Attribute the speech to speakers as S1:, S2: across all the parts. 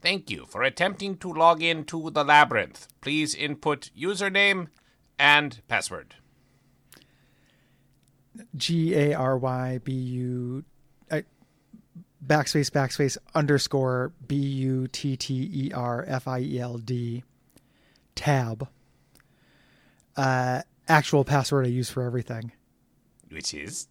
S1: Thank you for attempting to log in to the labyrinth. Please input username and password.
S2: GARYBU \__ BUTTERFIELD tab. Actual password I use for everything.
S1: Which is?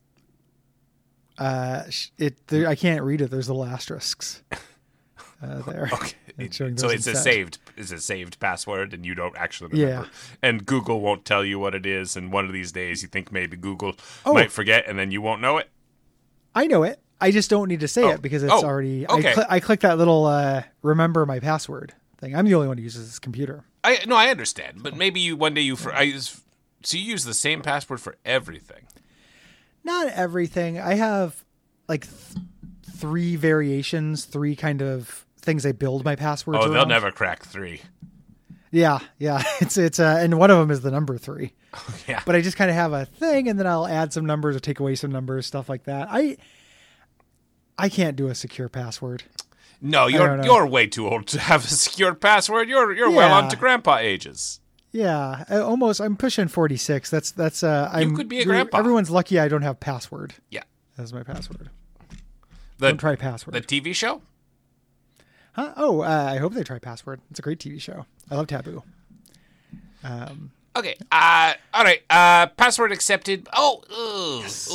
S2: I can't read it. There's little asterisks there.
S1: Okay. So it's a saved password, and you don't actually remember. Yeah. And Google won't tell you what it is. And one of these days, you think maybe Google might forget, and then you won't know it.
S2: I know it. I just don't need to say it because it's already.
S1: Okay.
S2: I click that little remember my password thing. I'm the only one who uses this computer.
S1: I understand, but maybe one day so you use the same password for everything.
S2: Not everything. I have like 3 variations, 3 kind of things I build my passwords around.
S1: They'll never crack 3.
S2: Yeah. It's and one of them is the number 3.
S1: Yeah.
S2: But I just kind of have a thing, and then I'll add some numbers or take away some numbers, stuff like that. I can't do a secure password.
S1: No, you're way too old to have a secure password. You're well on to grandpa ages.
S2: Yeah, I'm pushing 46. That's
S1: you could be a grandpa.
S2: Everyone's lucky I don't have password.
S1: Yeah.
S2: As my password. Don't try password.
S1: The TV show?
S2: Huh? Oh, I hope they try password. It's a great TV show. I love Taboo.
S1: Okay. All right. Password accepted.
S2: Yes.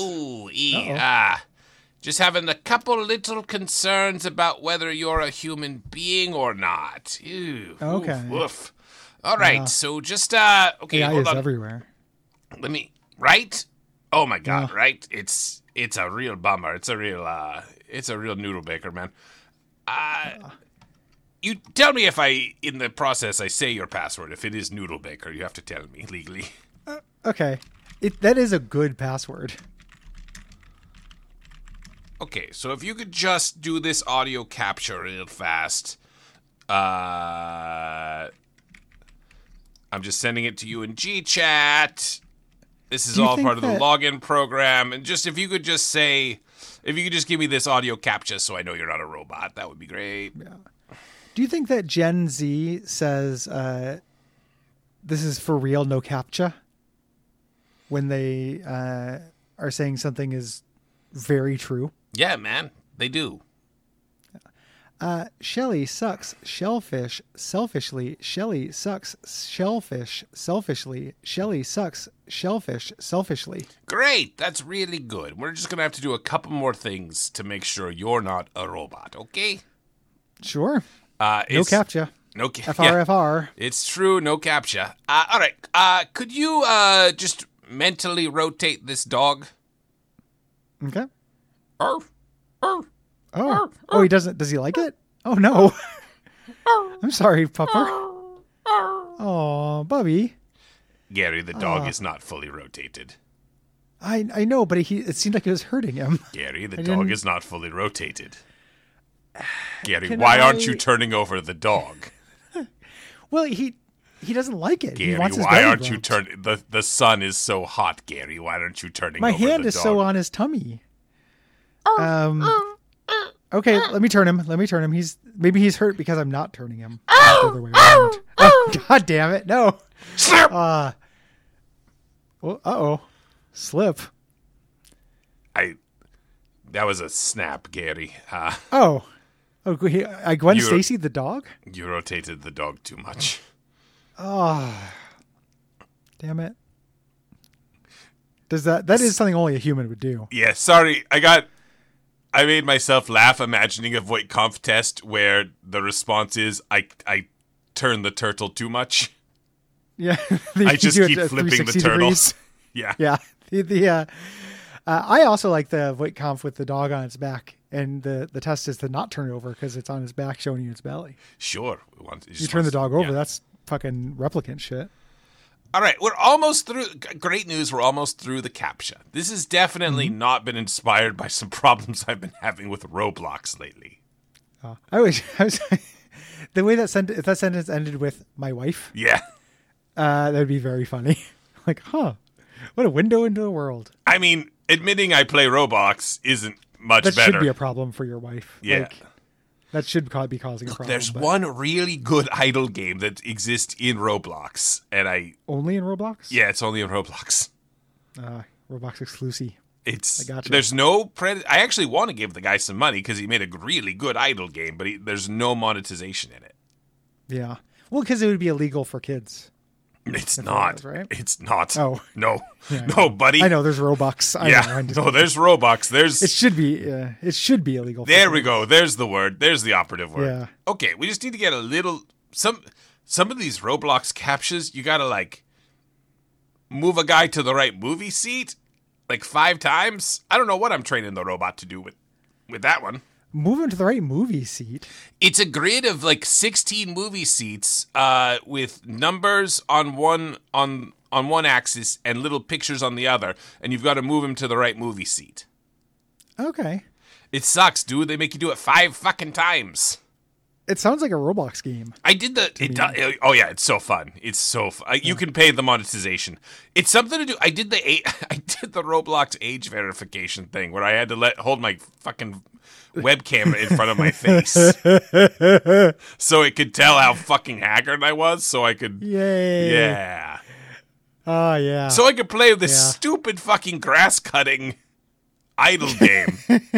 S1: Just having a couple little concerns about whether you're a human being or not. Ew.
S2: Okay.
S1: Woof. All right. So just okay.
S2: AI
S1: hold
S2: is
S1: on.
S2: everywhere.
S1: Right? Oh my God! Right? It's a real bummer. It's a real noodle baker, man. You tell me if in the process I say your password. If it is noodle baker, you have to tell me legally.
S2: Okay. That is a good password.
S1: Okay, so if you could just do this audio capture real fast. I'm just sending it to you in GChat. This is all part of the login program. And just if you could just give me this audio capture so I know you're not a robot, that would be great.
S2: Yeah. Do you think that Gen Z says this is for real, no captcha? When they are saying something is very true?
S1: Yeah, man, they do.
S2: Shelly sucks shellfish selfishly. Shelly sucks shellfish selfishly. Shelly sucks shellfish selfishly.
S1: Great, that's really good. We're just going to have to do a couple more things to make sure you're not a robot, okay?
S2: Sure. No captcha.
S1: No
S2: FR.
S1: Yeah, it's true, no captcha. All right, could you just mentally rotate this dog?
S2: Okay.
S1: Arf, arf.
S2: Oh, he doesn't. Does he like it? Oh, no. I'm sorry, pupper. Oh, Bubby.
S1: Gary, the dog is not fully rotated.
S2: I know, but it seemed like it was hurting him.
S1: Gary, the dog is not fully rotated. Gary, why aren't you turning over the dog?
S2: Well, he doesn't like it.
S1: Gary,
S2: he wants his
S1: why
S2: belly
S1: aren't you
S2: rubbed.
S1: turning? The sun is so hot, Gary. Why aren't you turning
S2: My
S1: over the dog?
S2: hand is so on his tummy. Okay, let me turn him. Maybe he's hurt because I'm not turning him. The other way around. Oh, God damn it. No.
S1: Slip.
S2: Slip.
S1: That was a snap, Gary.
S2: Gwen Stacy the dog?
S1: You rotated the dog too much.
S2: Oh. Damn it. That is something only a human would do.
S1: Yeah, sorry. I made myself laugh imagining a Voight-Kampff test where the response is I turn the turtle too much.
S2: Yeah.
S1: I just keep flipping the turtle. Yeah.
S2: Yeah. I also like the Voight-Kampff with the dog on its back, and the test is to not turn it over because it's on its back showing you its belly.
S1: Sure.
S2: You turn the dog over, that's fucking replicant shit.
S1: All right, we're almost through. Great news, we're almost through the CAPTCHA. This has definitely not been inspired by some problems I've been having with Roblox lately.
S2: I was the way if that sentence ended with "my wife,"
S1: yeah,
S2: that would be very funny. Like, what a window into the world.
S1: I mean, admitting I play Roblox isn't much better.
S2: That should be a problem for your wife.
S1: Yeah.
S2: That should be causing a problem.
S1: There's one really good idle game that exists in Roblox, and
S2: only in Roblox?
S1: Yeah, it's only in Roblox.
S2: Roblox exclusive.
S1: It's
S2: I gotcha.
S1: There's no I actually want to give the guy some money because he made a really good idle game, but there's no monetization in it.
S2: Yeah. Well, because it would be illegal for kids.
S1: It's not.
S2: Right?
S1: It's not.
S2: Oh.
S1: No.
S2: Yeah,
S1: no, buddy.
S2: I know there's Robux.
S1: There's Robux.
S2: It should be illegal.
S1: There we go. There's the word. There's the operative word.
S2: Yeah.
S1: Okay, we just need to get a little some of these Roblox captchas, you got to like move a guy to the right movie seat like 5 times. I don't know what I'm training the robot to do with that one.
S2: Move him to the right movie seat.
S1: It's a grid of like 16 movie seats with numbers on one axis and little pictures on the other, and you've got to move him to the right movie seat.
S2: Okay.
S1: It sucks, dude. They make you do it 5 fucking times.
S2: It sounds like a Roblox game.
S1: I did oh yeah, it's so fun. It's so fun. You can pay the monetization. It's something to do. I did the Roblox age verification thing where I had to hold my fucking webcam in front of my face so it could tell how fucking haggard I was, so I could
S2: yeah. Oh yeah.
S1: So I could play this stupid fucking grass cutting idle game.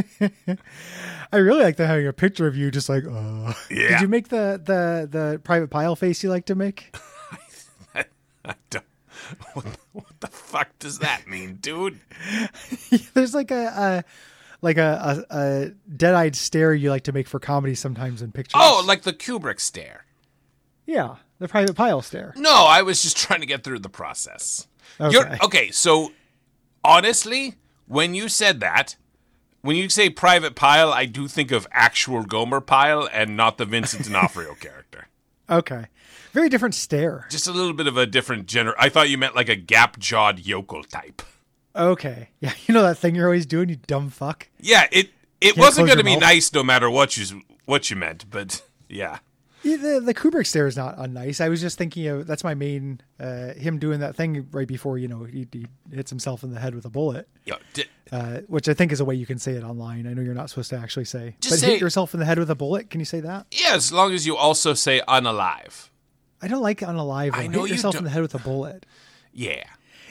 S2: I really like having a picture of you just like,
S1: Yeah.
S2: Did you make the Private Pile face you like to make?
S1: I don't. What the fuck does that mean, dude?
S2: There's like a dead-eyed stare you like to make for comedy sometimes in pictures.
S1: Oh, like the Kubrick stare.
S2: Yeah, the Private Pile stare.
S1: No, I was just trying to get through the process.
S2: Okay.
S1: So honestly, when you said that, when you say Private Pile, I do think of actual Gomer Pyle and not the Vincent D'Onofrio character.
S2: Okay. Very different stare.
S1: Just a little bit of a different I thought you meant like a gap-jawed yokel type.
S2: Okay. Yeah, you know that thing you're always doing, you dumb fuck?
S1: Yeah, it wasn't going to be nice no matter what you meant, but yeah.
S2: The Kubrick stare is not unnice. I was just thinking of, that's my main, him doing that thing right before, he hits himself in the head with a bullet.
S1: Yeah,
S2: which I think is a way you can say it online. I know you're not supposed to actually say.
S1: Just
S2: hit yourself in the head with a bullet. Can you say that?
S1: Yeah, as long as you also say unalive.
S2: I don't like unalive.
S1: I know
S2: hit yourself in the head with a bullet.
S1: Yeah.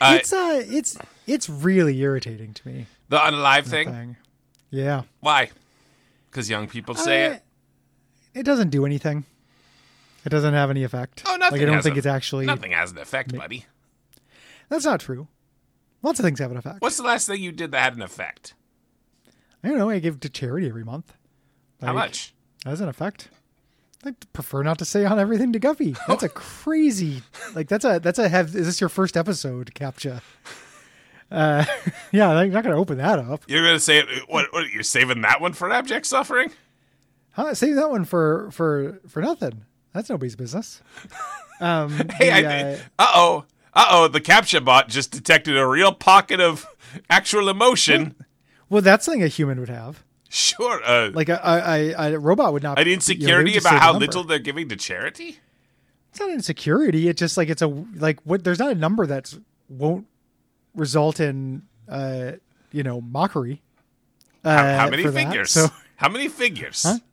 S2: It's really irritating to me.
S1: The unalive thing?
S2: Yeah.
S1: Why? Because young people say it?
S2: It doesn't do anything. It doesn't have any effect.
S1: Oh, nothing.
S2: I don't think it's actually...
S1: Nothing has an effect, buddy.
S2: That's not true. Lots of things have an effect.
S1: What's the last thing you did that had an effect?
S2: I don't know. I give to charity every month.
S1: How much?
S2: Has an effect. I prefer not to say on everything to Guppy. That's a crazy... is this your first episode, CAPTCHA? Yeah, I'm not going to open that up.
S1: You're going to say, what, you're saving that one for abject suffering?
S2: Save that one for nothing. That's nobody's business.
S1: The CAPTCHA bot just detected a real pocket of actual emotion.
S2: Well, that's something a human would have.
S1: Sure.
S2: Like a robot would not.
S1: An insecurity about how little they're giving to charity?
S2: It's not insecurity. It's just like there's not a number that won't result in mockery.
S1: How many figures? How many figures?
S2: Huh?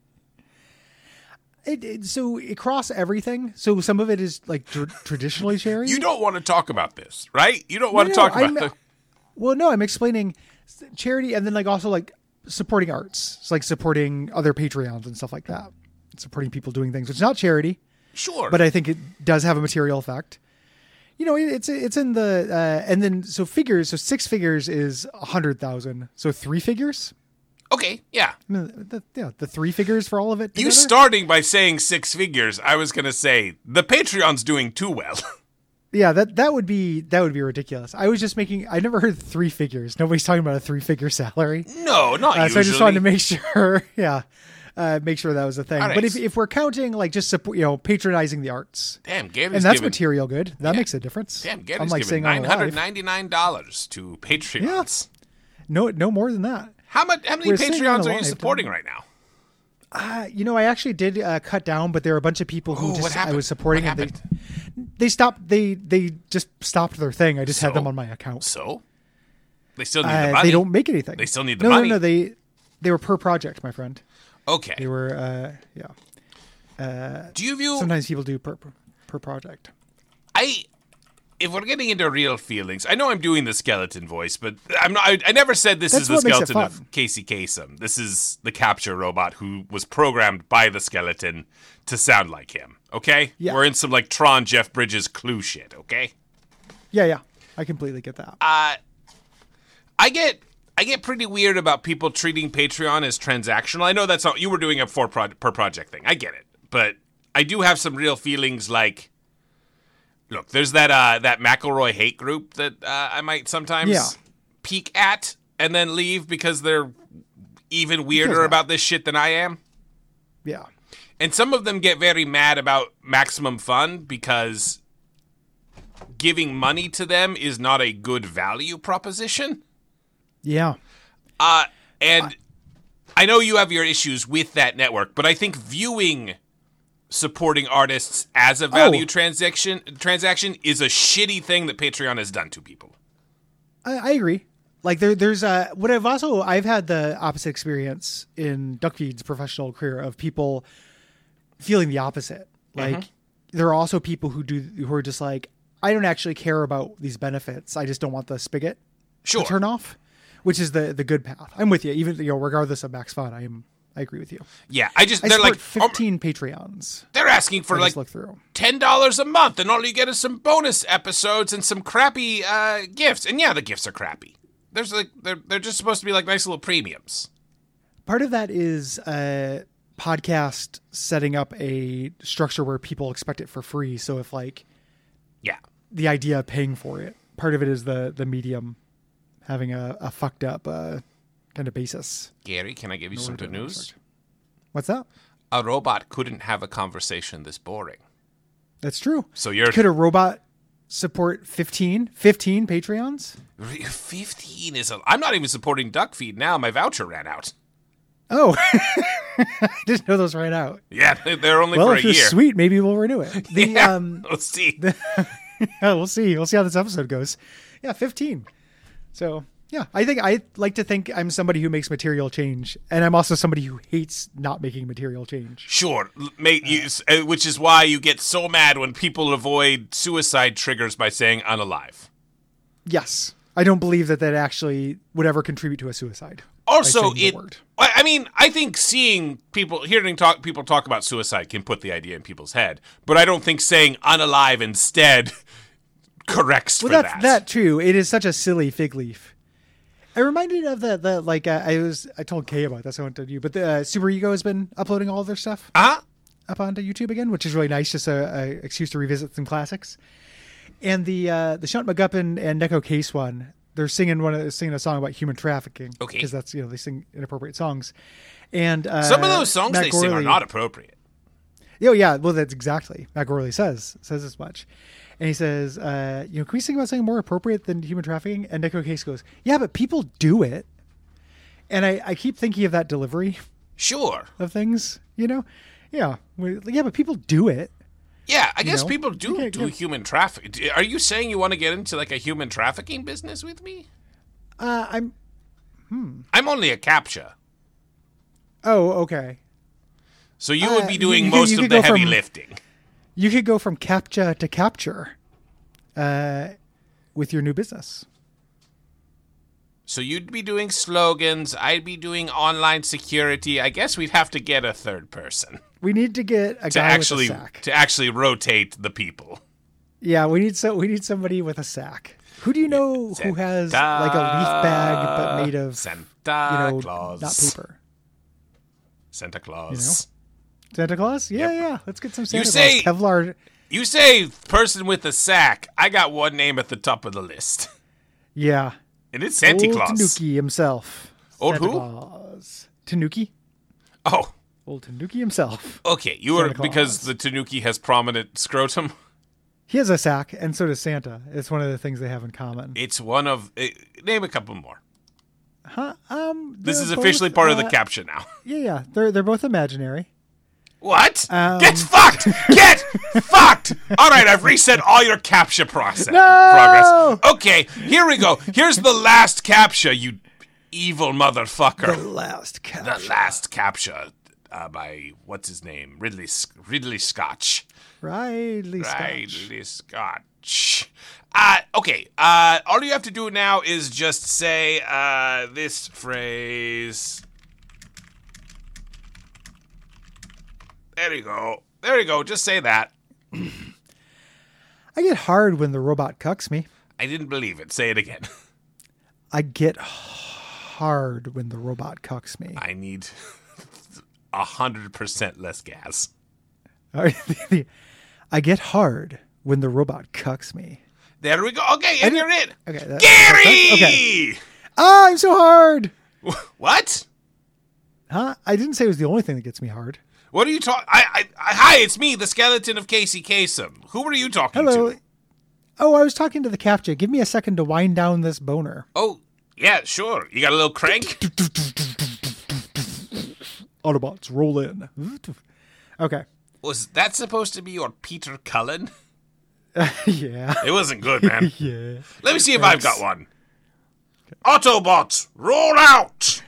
S2: So across everything. So some of it is like traditionally charity.
S1: You don't want to talk about this, right? You don't want to talk about it.
S2: Well, no, I'm explaining charity and then like also like supporting arts. It's like supporting other Patreons and stuff like that. Supporting people doing things. It's not charity.
S1: Sure.
S2: But I think it does have a material effect. It's in the and then so figures. So 6 figures is 100,000. So 3 figures.
S1: Okay, yeah.
S2: The 3 figures for all of it together?
S1: You starting by saying 6 figures, I was going to say, the Patreon's doing too well.
S2: Yeah, that would be ridiculous. I was just I never heard 3 figures. Nobody's talking about a 3-figure salary.
S1: No, not usually.
S2: So I just wanted to make sure, make sure that was a thing.
S1: Right.
S2: But if we're counting like just patronizing the arts.
S1: Damn, Gary's
S2: and that's material good. That makes a difference.
S1: Damn, Gary's giving $999 to Patreons.
S2: Yeah. No more than that.
S1: How many Patreons are you supporting right now?
S2: I actually did cut down, but there are a bunch of people who I was supporting.
S1: What
S2: and they stopped. They just stopped their thing. I just had them on my account.
S1: So they still need the money.
S2: They don't make anything.
S1: They still need the money.
S2: No. They were per project, my friend.
S1: Okay.
S2: They were,
S1: Do you view...
S2: Sometimes people do per project.
S1: If we're getting into real feelings, I know I'm doing the skeleton voice, but I'm not. I never said this is the skeleton of Casey Kasem. This is the capture robot who was programmed by the skeleton to sound like him. Okay?
S2: Yeah.
S1: We're in some like Tron Jeff Bridges Clue shit, okay?
S2: Yeah. I completely get that.
S1: I get pretty weird about people treating Patreon as transactional. I know that's not, you were doing a per project thing. I get it. But I do have some real feelings like, look, there's that McElroy hate group that I might sometimes peek at and then leave because they're even weirder about this shit than I am.
S2: Yeah.
S1: And some of them get very mad about Maximum Fun because giving money to them is not a good value proposition.
S2: Yeah.
S1: And I know you have your issues with that network, but I think viewing supporting artists as a value transaction is a shitty thing that Patreon has done to people.
S2: I agree. Like there's I've had the opposite experience in Duckfeed's professional career of people feeling the opposite. Like there are also people who are just like, I don't actually care about these benefits. I just don't want the spigot to turn off, which is the good path. I'm with you. Even regardless of Max Fun, I agree with you.
S1: Yeah,
S2: they're like 15 Patreons.
S1: They're asking for like $10 a month, and all you get is some bonus episodes and some crappy gifts. And yeah, the gifts are crappy. There's like they're just supposed to be like nice little premiums.
S2: Part of that is podcast setting up a structure where people expect it for free. So if the idea of paying for it, part of it is the medium having a fucked up kind of basis.
S1: Gary, can I give you some good news?
S2: What's that?
S1: A robot couldn't have a conversation this boring.
S2: That's true.
S1: So
S2: could a robot support 15 Patreons?
S1: 15 is I'm not even supporting Duckfeed now. My voucher ran out.
S2: Oh, I didn't know those ran out.
S1: Yeah, they're only for a year.
S2: Well, if it's sweet, maybe we'll renew it.
S1: Let's see.
S2: We'll see. We'll see how this episode goes. Yeah, 15. So, yeah, I like to think I'm somebody who makes material change, and I'm also somebody who hates not making material change.
S1: Sure, which is why you get so mad when people avoid suicide triggers by saying unalive.
S2: Yes. I don't believe that actually would ever contribute to a suicide.
S1: Also, I think hearing people talk about suicide can put the idea in people's head, but I don't think saying unalive instead corrects for that.
S2: That too. It is such a silly fig leaf. I reminded of I told Kay about this. I went to you, but the Super Ego has been uploading all of their stuff up onto YouTube again, which is really nice. Just a excuse to revisit some classics. And the Shunt McGuppin and Neko Case one, they're singing a song about human trafficking. Okay, because that's they sing inappropriate songs, and
S1: some of those songs they sing are not appropriate.
S2: Oh yeah, well that's exactly Matt Gorley says as much. And he says, can we sing about something more appropriate than human trafficking? And Neko Case goes, yeah, but people do it. And I keep thinking of that delivery.
S1: Sure.
S2: Of things, Yeah. Yeah, but people do it.
S1: Yeah, I guess people do human trafficking. Are you saying you want to get into like a human trafficking business with me? I'm only a CAPTCHA.
S2: Oh, okay.
S1: So you would be doing most of the heavy lifting.
S2: You could go from CAPTCHA to capture with your new business.
S1: So you'd be doing slogans. I'd be doing online security. I guess we'd have to get a third person.
S2: We need to get a guy with a sack.
S1: To actually rotate the people.
S2: Yeah, we need somebody with a sack. Who do you know who has like a leaf bag but made of
S1: Claus.
S2: Not paper?
S1: Santa Claus.
S2: Santa Claus? Yeah, yeah. Let's get some Santa Claus.
S1: Kevlar. You say person with a sack. I got one name at the top of the list.
S2: Yeah.
S1: And it's Santa Claus.
S2: Old Tanuki himself.
S1: Old
S2: Santa
S1: who?
S2: Claus. Tanuki.
S1: Oh.
S2: Old Tanuki himself.
S1: Okay, because the Tanuki has prominent scrotum.
S2: He has a sack, and so does Santa. It's one of the things they have in common.
S1: It's one of... name a couple more.
S2: Huh?
S1: This is officially part of the caption now.
S2: Yeah. They're both imaginary.
S1: What? Get fucked! Get fucked! All right, I've reset all your CAPTCHA progress. Okay, here we go. Here's the last CAPTCHA, you evil motherfucker.
S2: The last CAPTCHA.
S1: The last CAPTCHA. by what's his name, Ridley Scotch.
S2: Ridley
S1: Scotch. Okay. All you have to do now is just say this phrase. There you go. Just say that.
S2: I get hard when the robot cucks me.
S1: I didn't believe it. Say it again.
S2: I get hard when the robot cucks me.
S1: I need 100% less gas.
S2: I get hard when the robot cucks me.
S1: There we go. Okay, and you're in.
S2: Okay,
S1: Gary!
S2: Okay. I'm so hard.
S1: What?
S2: Huh? I didn't say it was the only thing that gets me hard.
S1: What are you talking? Hi, it's me, the skeleton of Casey Kasem. Who were you talking
S2: Hello.
S1: to?
S2: Oh, I was talking to the CAPTCHA. Give me a second to wind down this boner.
S1: Oh, yeah, sure. You got a little crank?
S2: Autobots, roll in. Okay.
S1: Was that supposed to be your Peter Cullen?
S2: Yeah.
S1: It wasn't good, man.
S2: Yeah.
S1: Let me see if I've got one. Okay. Autobots, roll out!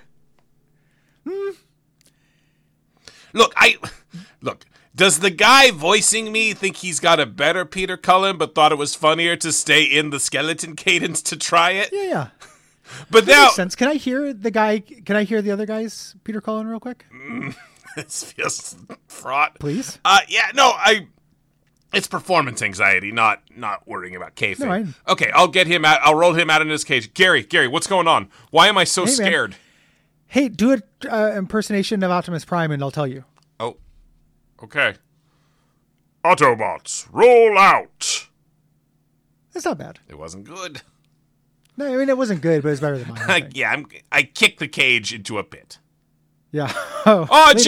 S1: Look, does the guy voicing me think he's got a better Peter Cullen but thought it was funnier to stay in the skeleton cadence to try it?
S2: Yeah.
S1: But
S2: that
S1: now
S2: makes sense. Can I hear the other guy's Peter Cullen real quick?
S1: This feels fraught.
S2: Please?
S1: It's performance anxiety, not worrying about kayfabe.
S2: No,
S1: okay, I'll get him out. I'll roll him out in his cage. Gary, what's going on? Why am I so scared?
S2: Man. Hey, do an impersonation of Optimus Prime and I'll tell you.
S1: Oh, okay. Autobots, roll out.
S2: That's not bad.
S1: It wasn't good.
S2: No, I mean, it wasn't good, but it's better than mine.
S1: Yeah, I kicked the cage into a pit.
S2: Yeah.
S1: Oh,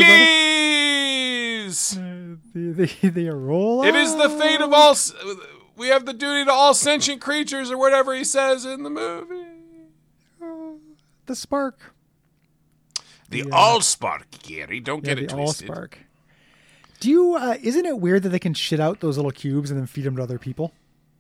S1: jeez!
S2: The roll out.
S1: It is the fate of all... We have the duty to all sentient creatures, or whatever he says in the movie.
S2: The spark.
S1: The Allspark, Gary. Don't get it twisted.
S2: The Allspark. Do you? Isn't it weird that they can shit out those little cubes and then feed them to other people?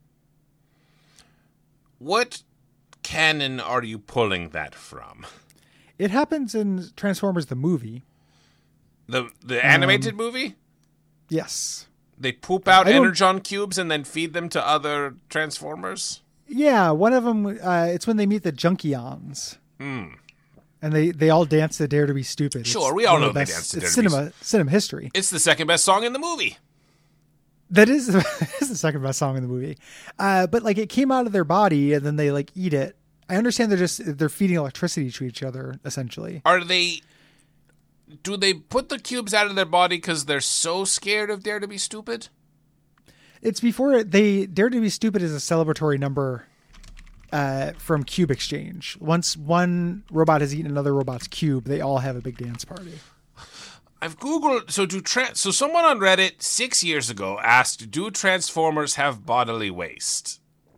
S1: What canon are you pulling that from?
S2: It happens in Transformers the movie.
S1: The animated movie?
S2: Yes.
S1: They poop out Energon cubes and then feed them to other Transformers?
S2: Yeah, one of them, it's when they meet the Junkions. And they all dance to Dare to Be Stupid.
S1: Sure, we all know they dance to Dare to Be Stupid.
S2: It's cinema history.
S1: It's the second best song in the movie.
S2: That is the second best song in the movie. But like it came out of their body and then they like eat it. I understand they're feeding electricity to each other, essentially.
S1: Do they put the cubes out of their body because they're so scared of Dare to Be Stupid?
S2: It's before Dare to Be Stupid is a celebratory number from Cube Exchange. Once one robot has eaten another robot's cube, they all have a big dance party.
S1: I've Googled, so someone on Reddit 6 years ago asked, do Transformers have bodily waste?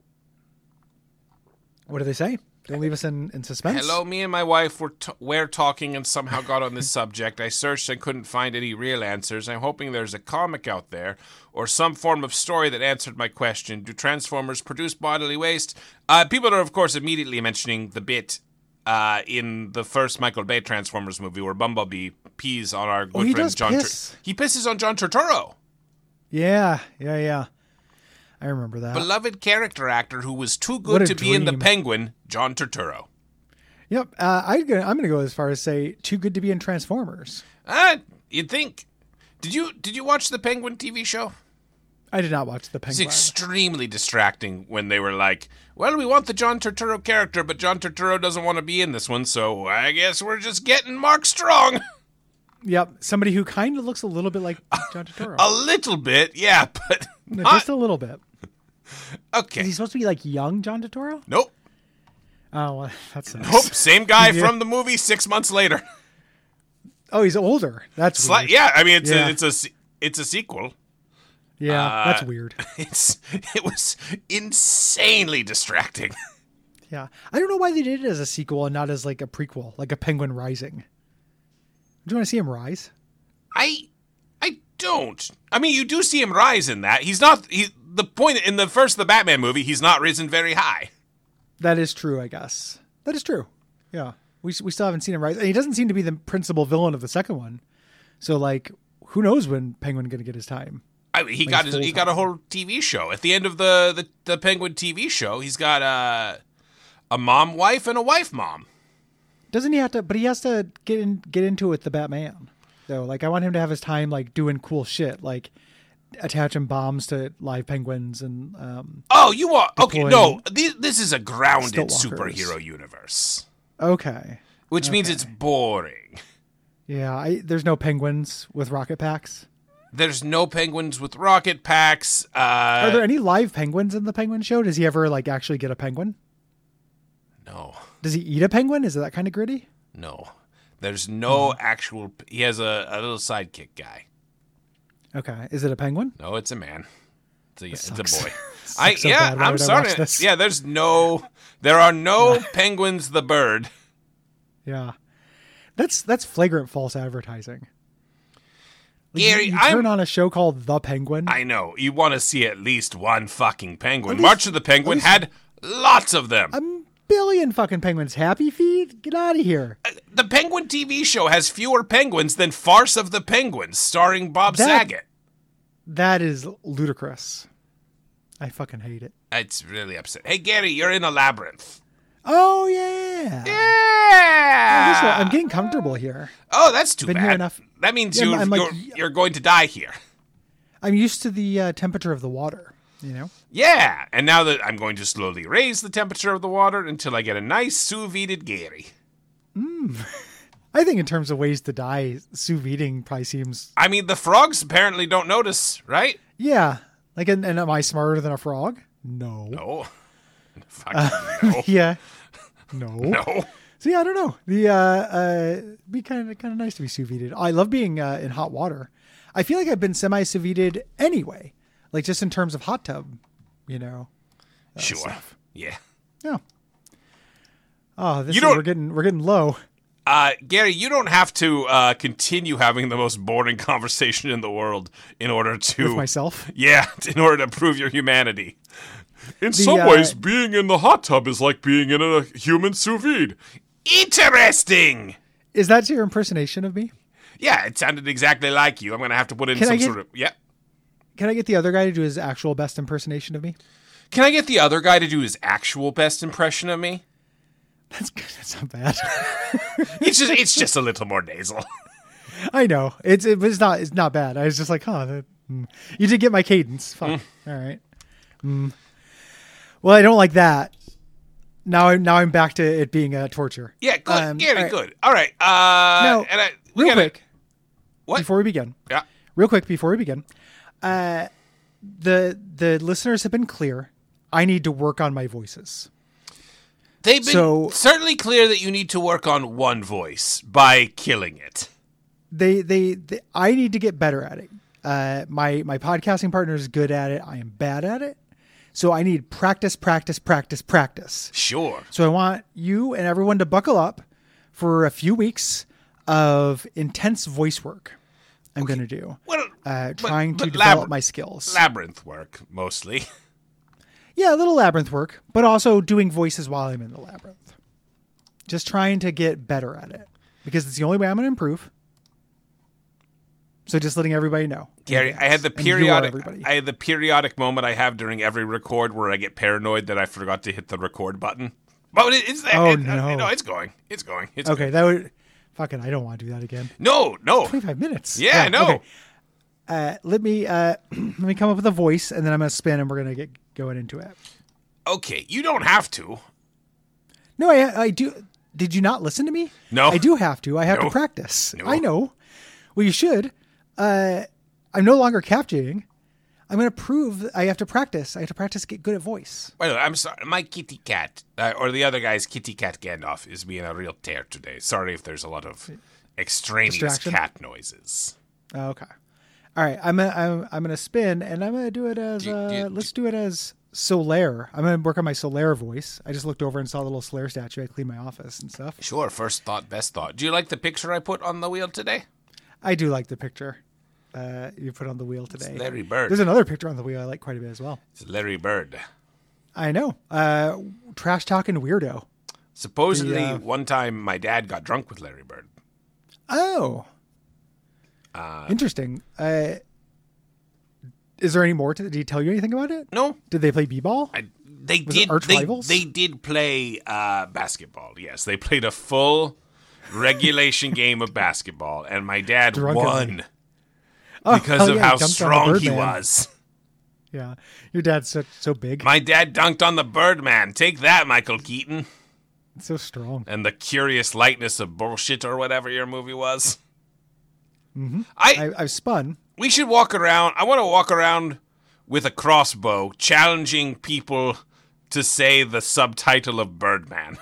S2: What do they say? Don't leave us in suspense.
S1: Hello, me and my wife were talking and somehow got on this subject. I searched and couldn't find any real answers. I'm hoping there's a comic out there or some form of story that answered my question. Do Transformers produce bodily waste? People are, of course, immediately mentioning the bit in the first Michael Bay Transformers movie where Bumblebee pees on our good friend John. He pisses on John Turturro.
S2: Yeah. I remember that.
S1: Beloved character actor who was too good to be in The Penguin, John Turturro.
S2: Yep. I'm going to go as far as say too good to be in Transformers.
S1: You'd think. Did you watch the Penguin TV show?
S2: I did not watch the Penguin.
S1: It's extremely distracting when they were like, well, we want the John Turturro character, but John Turturro doesn't want to be in this one, so I guess we're just getting Mark Strong.
S2: Yep. Somebody who kind of looks a little bit like John Turturro.
S1: A little bit, yeah, but
S2: just a little bit.
S1: Okay.
S2: Is he supposed to be like young John Turturro?
S1: Nope.
S2: Oh, well, that's nice.
S1: Nope. Same guy from the movie 6 months later.
S2: Oh, he's older. That's weird.
S1: Yeah. I mean, it's a sequel.
S2: Yeah, that's weird.
S1: It was insanely distracting.
S2: Yeah, I don't know why they did it as a sequel and not as like a prequel, like a Penguin Rising. Do you want to see him rise?
S1: I don't. I mean, you do see him rise in that. The point in the Batman movie, he's not risen very high.
S2: That is true, I guess. That is true. Yeah. We still haven't seen him rise. And he doesn't seem to be the principal villain of the second one. So like, who knows when Penguin going to get his time?
S1: I mean, he got a whole TV show. At the end of the Penguin TV show, he's got a mom wife and a wife mom.
S2: Doesn't he have to? But he has to get into it with the Batman. So like, I want him to have his time like doing cool shit, like attaching bombs to live penguins and.
S1: You want okay? No, this is a grounded superhero universe.
S2: Okay.
S1: Which means it's boring.
S2: Yeah, there's no penguins with rocket packs.
S1: There's no penguins with rocket packs.
S2: Are there any live penguins in the Penguin show? Does he ever like actually get a penguin?
S1: No.
S2: Does he eat a penguin? Is it that kind of gritty?
S1: No. There's no actual... He has a little sidekick guy.
S2: Okay. Is it a penguin?
S1: No, it's a man. It's a boy.
S2: I'm sorry.
S1: Yeah, there are no penguins the bird.
S2: Yeah. That's flagrant false advertising.
S1: Gary,
S2: you turn on a show called The Penguin.
S1: I know. You want to see at least one fucking penguin. March of the Penguin had lots of them.
S2: A billion fucking penguins. Happy Feet? Get out of here.
S1: The Penguin TV show has fewer penguins than Farce of the Penguins, starring Bob Saget.
S2: That is ludicrous. I fucking hate it.
S1: It's really upsetting. Hey, Gary, you're in a labyrinth.
S2: Oh, yeah.
S1: Yeah.
S2: I'm getting comfortable here.
S1: Oh, that's too
S2: bad.
S1: Here
S2: enough.
S1: That means you're going to die here.
S2: I'm used to the temperature of the water, you know?
S1: Yeah, and now that I'm going to slowly raise the temperature of the water until I get a nice sous vide Gary.
S2: I think in terms of ways to die, sous videing probably seems...
S1: I mean, the frogs apparently don't notice, right?
S2: Yeah. Like, and am I smarter than a frog? No.
S1: No. No.
S2: Yeah. No.
S1: No.
S2: So yeah, I don't know. The be kind of nice to be sous vide. I love being in hot water. I feel like I've been semi sous vide anyway, like just in terms of hot tub, you know.
S1: Sure.
S2: Stuff.
S1: Yeah.
S2: Yeah. Oh, we're getting low.
S1: Gary, you don't have to continue having the most boring conversation in the world in order to
S2: with myself.
S1: Yeah, in order to prove your humanity. In some ways, being in the hot tub is like being in a human sous vide. Interesting!
S2: Is that your impersonation of me?
S1: Yeah, it sounded exactly like you. I'm going to have to put in sort of... Yeah.
S2: Can I get the other guy to do his actual best impersonation of me?
S1: Can I get the other guy to do his actual best impression of me?
S2: That's good. That's not bad.
S1: It's just a little more nasal.
S2: I know. It's not bad. I was just like, you did get my cadence. Fuck. All right. Well, I don't like that. Now I'm back to it being a torture.
S1: Yeah, good. Gary,
S2: right.
S1: Good. All right.
S2: Now, real quick.
S1: What?
S2: Before we begin.
S1: Yeah.
S2: Real quick before we begin. The listeners have been clear. I need to work on my voices.
S1: They've been certainly clear that you need to work on one voice by killing it.
S2: I need to get better at it. My podcasting partner is good at it. I am bad at it. So I need practice.
S1: Sure.
S2: So I want you and everyone to buckle up for a few weeks of intense voice work. I'm going to do.
S1: Well,
S2: trying to develop my skills.
S1: Labyrinth work, mostly.
S2: Yeah, a little labyrinth work, but also doing voices while I'm in the labyrinth. Just trying to get better at it because it's the only way I'm going to improve. So just letting everybody know.
S1: Gary, I had the periodic moment I have during every record where I get paranoid that I forgot to hit the record button. But it's going.
S2: Okay, that would fucking I don't want to do that again.
S1: No.
S2: 25 minutes.
S1: Yeah, I know.
S2: Okay. Let me come up with a voice and then I'm going to spin and we're going to get going into it.
S1: Okay, you don't have to.
S2: No, I do. Did you not listen to me?
S1: No.
S2: I do have to. I have to practice.
S1: No.
S2: I know. Well, you should. I'm no longer capturing. I'm going to prove I have to practice. I have to practice to get good at voice.
S1: By the way, I'm sorry. My kitty cat, or the other guy's kitty cat Gandalf, is being a real tear today. Sorry if there's a lot of extraneous cat noises.
S2: Okay. All right. I'm gonna spin, and I'm gonna do it as let's do it as Solaire. I'm gonna work on my Solaire voice. I just looked over and saw the little Solaire statue. I cleaned my office and stuff.
S1: Sure. First thought, best thought. Do you like the picture I put on the wheel today?
S2: I do like the picture you put on the wheel today.
S1: It's Larry Bird.
S2: There's another picture on the wheel I like quite a bit as well.
S1: It's Larry Bird.
S2: I know. Trash talking weirdo.
S1: Supposedly, one time my dad got drunk with Larry Bird.
S2: Oh. Interesting. Is there any more? Did he tell you anything about it?
S1: No.
S2: Did they play b-ball?
S1: They did. They did play basketball. Yes, they played a full regulation game of basketball, and my dad won because of how strong he was.
S2: Yeah, your dad's so big.
S1: My dad dunked on the Birdman. Take that, Michael Keaton.
S2: It's so strong.
S1: And the Curious Lightness of Bullshit, or whatever your movie was.
S2: Mm-hmm. I've spun.
S1: We should walk around. I want to walk around with a crossbow, challenging people to say the subtitle of Birdman.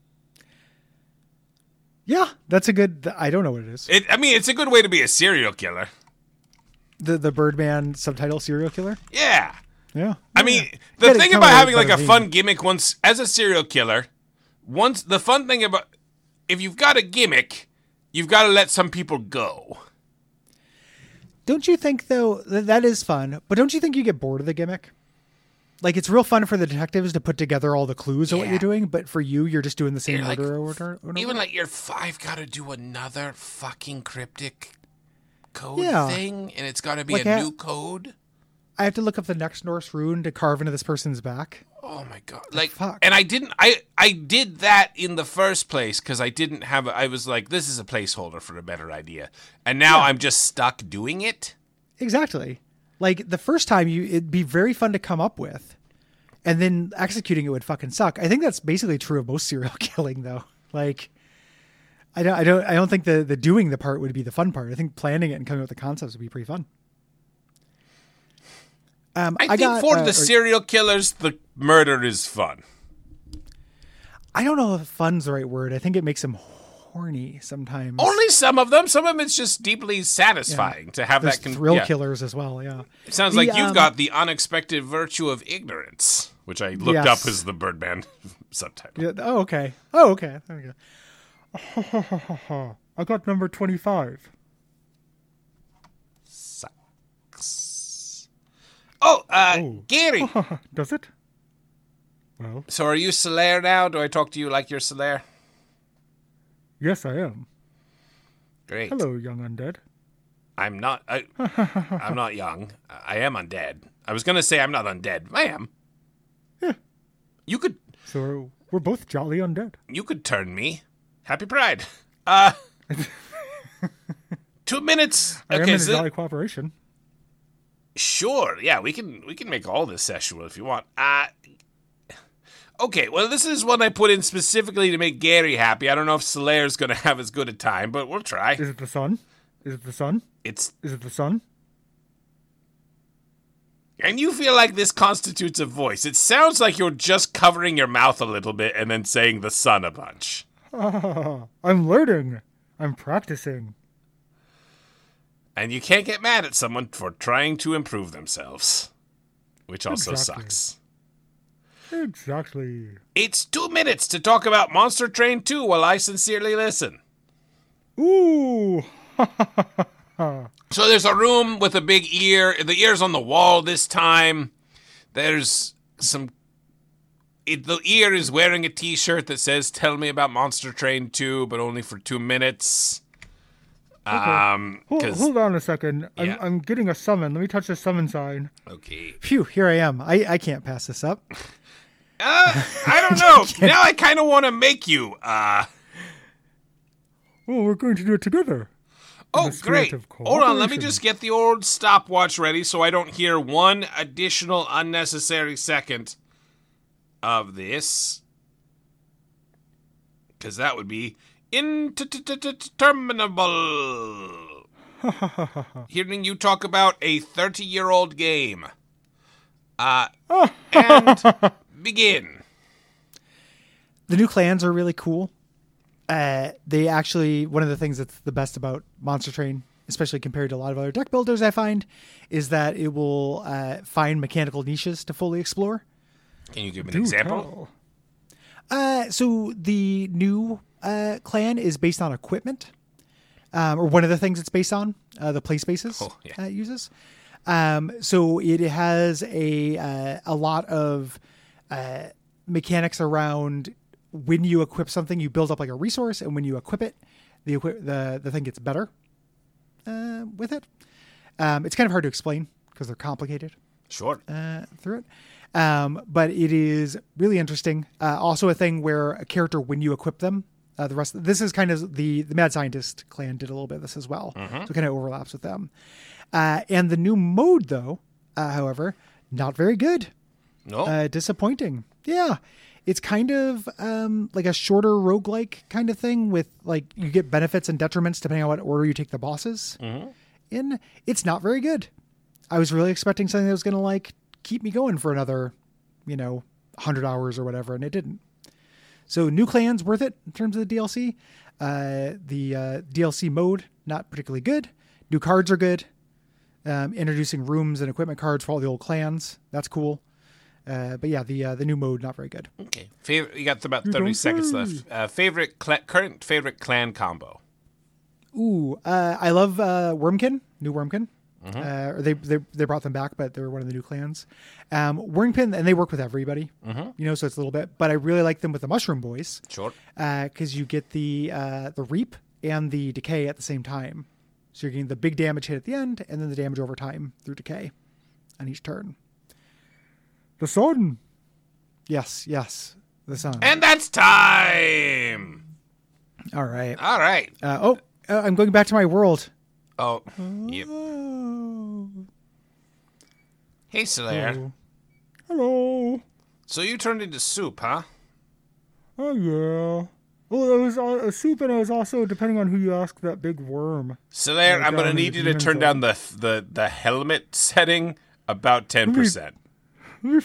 S2: Yeah, that's a good. I don't know what it is.
S1: It's a good way to be a serial killer.
S2: The Birdman subtitle serial killer?
S1: Yeah.
S2: Yeah.
S1: I mean, the thing about having like a fun gimmick once as a serial killer, the fun thing about if you've got a gimmick, you've got to let some people go.
S2: Don't you think though that is fun, but don't you think you get bored of the gimmick? Like it's real fun for the detectives to put together all the clues of what you're doing, but for you're just doing the same order.
S1: Even like I've got to do another fucking cryptic code thing, and it's got to be like a new code.
S2: I have to look up the next Norse rune to carve into this person's back.
S1: Oh my god! Like, and I didn't. I did that in the first place because I didn't have. I was like, this is a placeholder for a better idea, and now I'm just stuck doing it.
S2: Exactly. Like the first time, it'd be very fun to come up with, and then executing it would fucking suck. I think that's basically true of most serial killing, though. Like, I don't think the doing the part would be the fun part. I think planning it and coming up with the concepts would be pretty fun.
S1: I think for the serial killers, the murder is fun.
S2: I don't know if fun's the right word. I think it makes them horny sometimes.
S1: Only some of them. Some of them it's just deeply satisfying to have
S2: There's thrill killers as well, yeah.
S1: It sounds like you've got the unexpected virtue of ignorance, which I looked up as the Birdman subtitle.
S2: Yeah, okay. There we go. I got number 25.
S1: Gary.
S2: Does it? Well.
S1: So are you Solaire now? Do I talk to you like you're Solaire?
S2: Yes, I am.
S1: Great.
S2: Hello, young undead.
S1: I'm not. I'm not young. I am undead. I was going to say I'm not undead. I am.
S2: Yeah.
S1: You could.
S2: So we're both jolly undead.
S1: You could turn me. Happy Pride. 2 minutes.
S2: I am in a jolly cooperation.
S1: Sure, yeah, we can make all this sexual if you want. Okay, well, this is one I put in specifically to make Gary happy. I don't know if Solaire's going to have as good a time, but we'll try.
S2: Is it the sun? Is it the sun? Is it the sun?
S1: And you feel like this constitutes a voice. It sounds like you're just covering your mouth a little bit and then saying the sun a bunch.
S2: I'm learning. I'm practicing.
S1: And you can't get mad at someone for trying to improve themselves, which also sucks.
S2: Exactly.
S1: It's 2 minutes to talk about Monster Train 2 while I sincerely listen.
S2: Ooh.
S1: So there's a room with a big ear. The ear's on the wall this time. There's some... the ear is wearing a t-shirt that says, "Tell me about Monster Train 2, but only for 2 minutes."
S2: Okay. Hold on a second. Yeah. I'm getting a summon. Let me touch the summon sign.
S1: Okay.
S2: Phew, here I am. I can't pass this up.
S1: I don't know. Now I kind of want to make you.
S2: Well, we're going to do it together.
S1: Oh, great. Hold on. Let me just get the old stopwatch ready so I don't hear one additional unnecessary second of this. Because that would be interminable. Hearing you talk about a 30-year-old game. And begin.
S2: The new clans are really cool. They actually, one of the things that's the best about Monster Train, especially compared to a lot of other deck builders I find, is that it will find mechanical niches to fully explore.
S1: Can you give me an example?
S2: So the new clan is based on equipment, or one of the things it's based on, the play spaces it uses. So it has a lot of mechanics around when you equip something, you build up like a resource, and when you equip it, the thing gets better. with it. It's kind of hard to explain because they're complicated.
S1: Sure.
S2: Through it. But it is really interesting. Also a thing where a character, when you equip them, this is kind of the Mad Scientist clan did a little bit of this as well. So it kind of overlaps with them. And the new mode, though, however, not very good.
S1: No.
S2: Disappointing. Yeah. It's kind of like a shorter roguelike kind of thing with like you get benefits and detriments depending on what order you take the bosses in. It's not very good. I was really expecting something that was going to like keep me going for another, 100 hours or whatever, and it didn't. So new clans worth it in terms of the DLC. The DLC mode, not particularly good. New cards are good. Introducing rooms and equipment cards for all the old clans. That's cool. But yeah, the new mode, not very good.
S1: Okay. You got about 30 seconds left. Current favorite clan combo?
S2: Ooh, I love Wormkin, new Wormkin. They brought them back, but they were one of the new clans. Wormkin, and they work with everybody, so it's a little bit. But I really like them with the Mushroom Boys.
S1: Sure.
S2: Because you get the Reap and the Decay at the same time. So you're getting the big damage hit at the end, and then the damage over time through Decay on each turn. The sun. Yes, the sun.
S1: And that's time.
S2: All right. I'm going back to my world.
S1: Oh, yep. Hey, Solaire.
S2: Hello.
S1: So you turned into soup, huh?
S2: Oh, yeah. Well, it was a soup, and it was also, depending on who you ask, that big worm.
S1: Solaire, I'm going to need you to turn down the helmet setting about 10%. They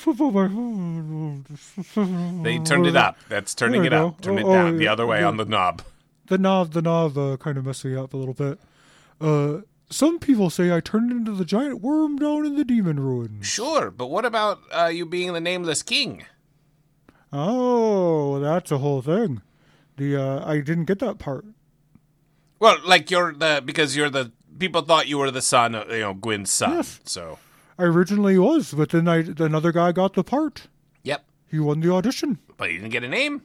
S1: turned it up. That's turning it up. Turn it down. The other way on the knob.
S2: The knob kind of messed me up a little bit. Some people say I turned into the giant worm down in the demon ruins.
S1: Sure, but what about you being the nameless king?
S2: Oh, that's a whole thing. I didn't get that part.
S1: Well, like because people thought you were the son of, Gwyn's son.
S2: Yes.
S1: So
S2: I originally was, but then another guy got the part.
S1: Yep.
S2: He won the audition.
S1: But he didn't get a name?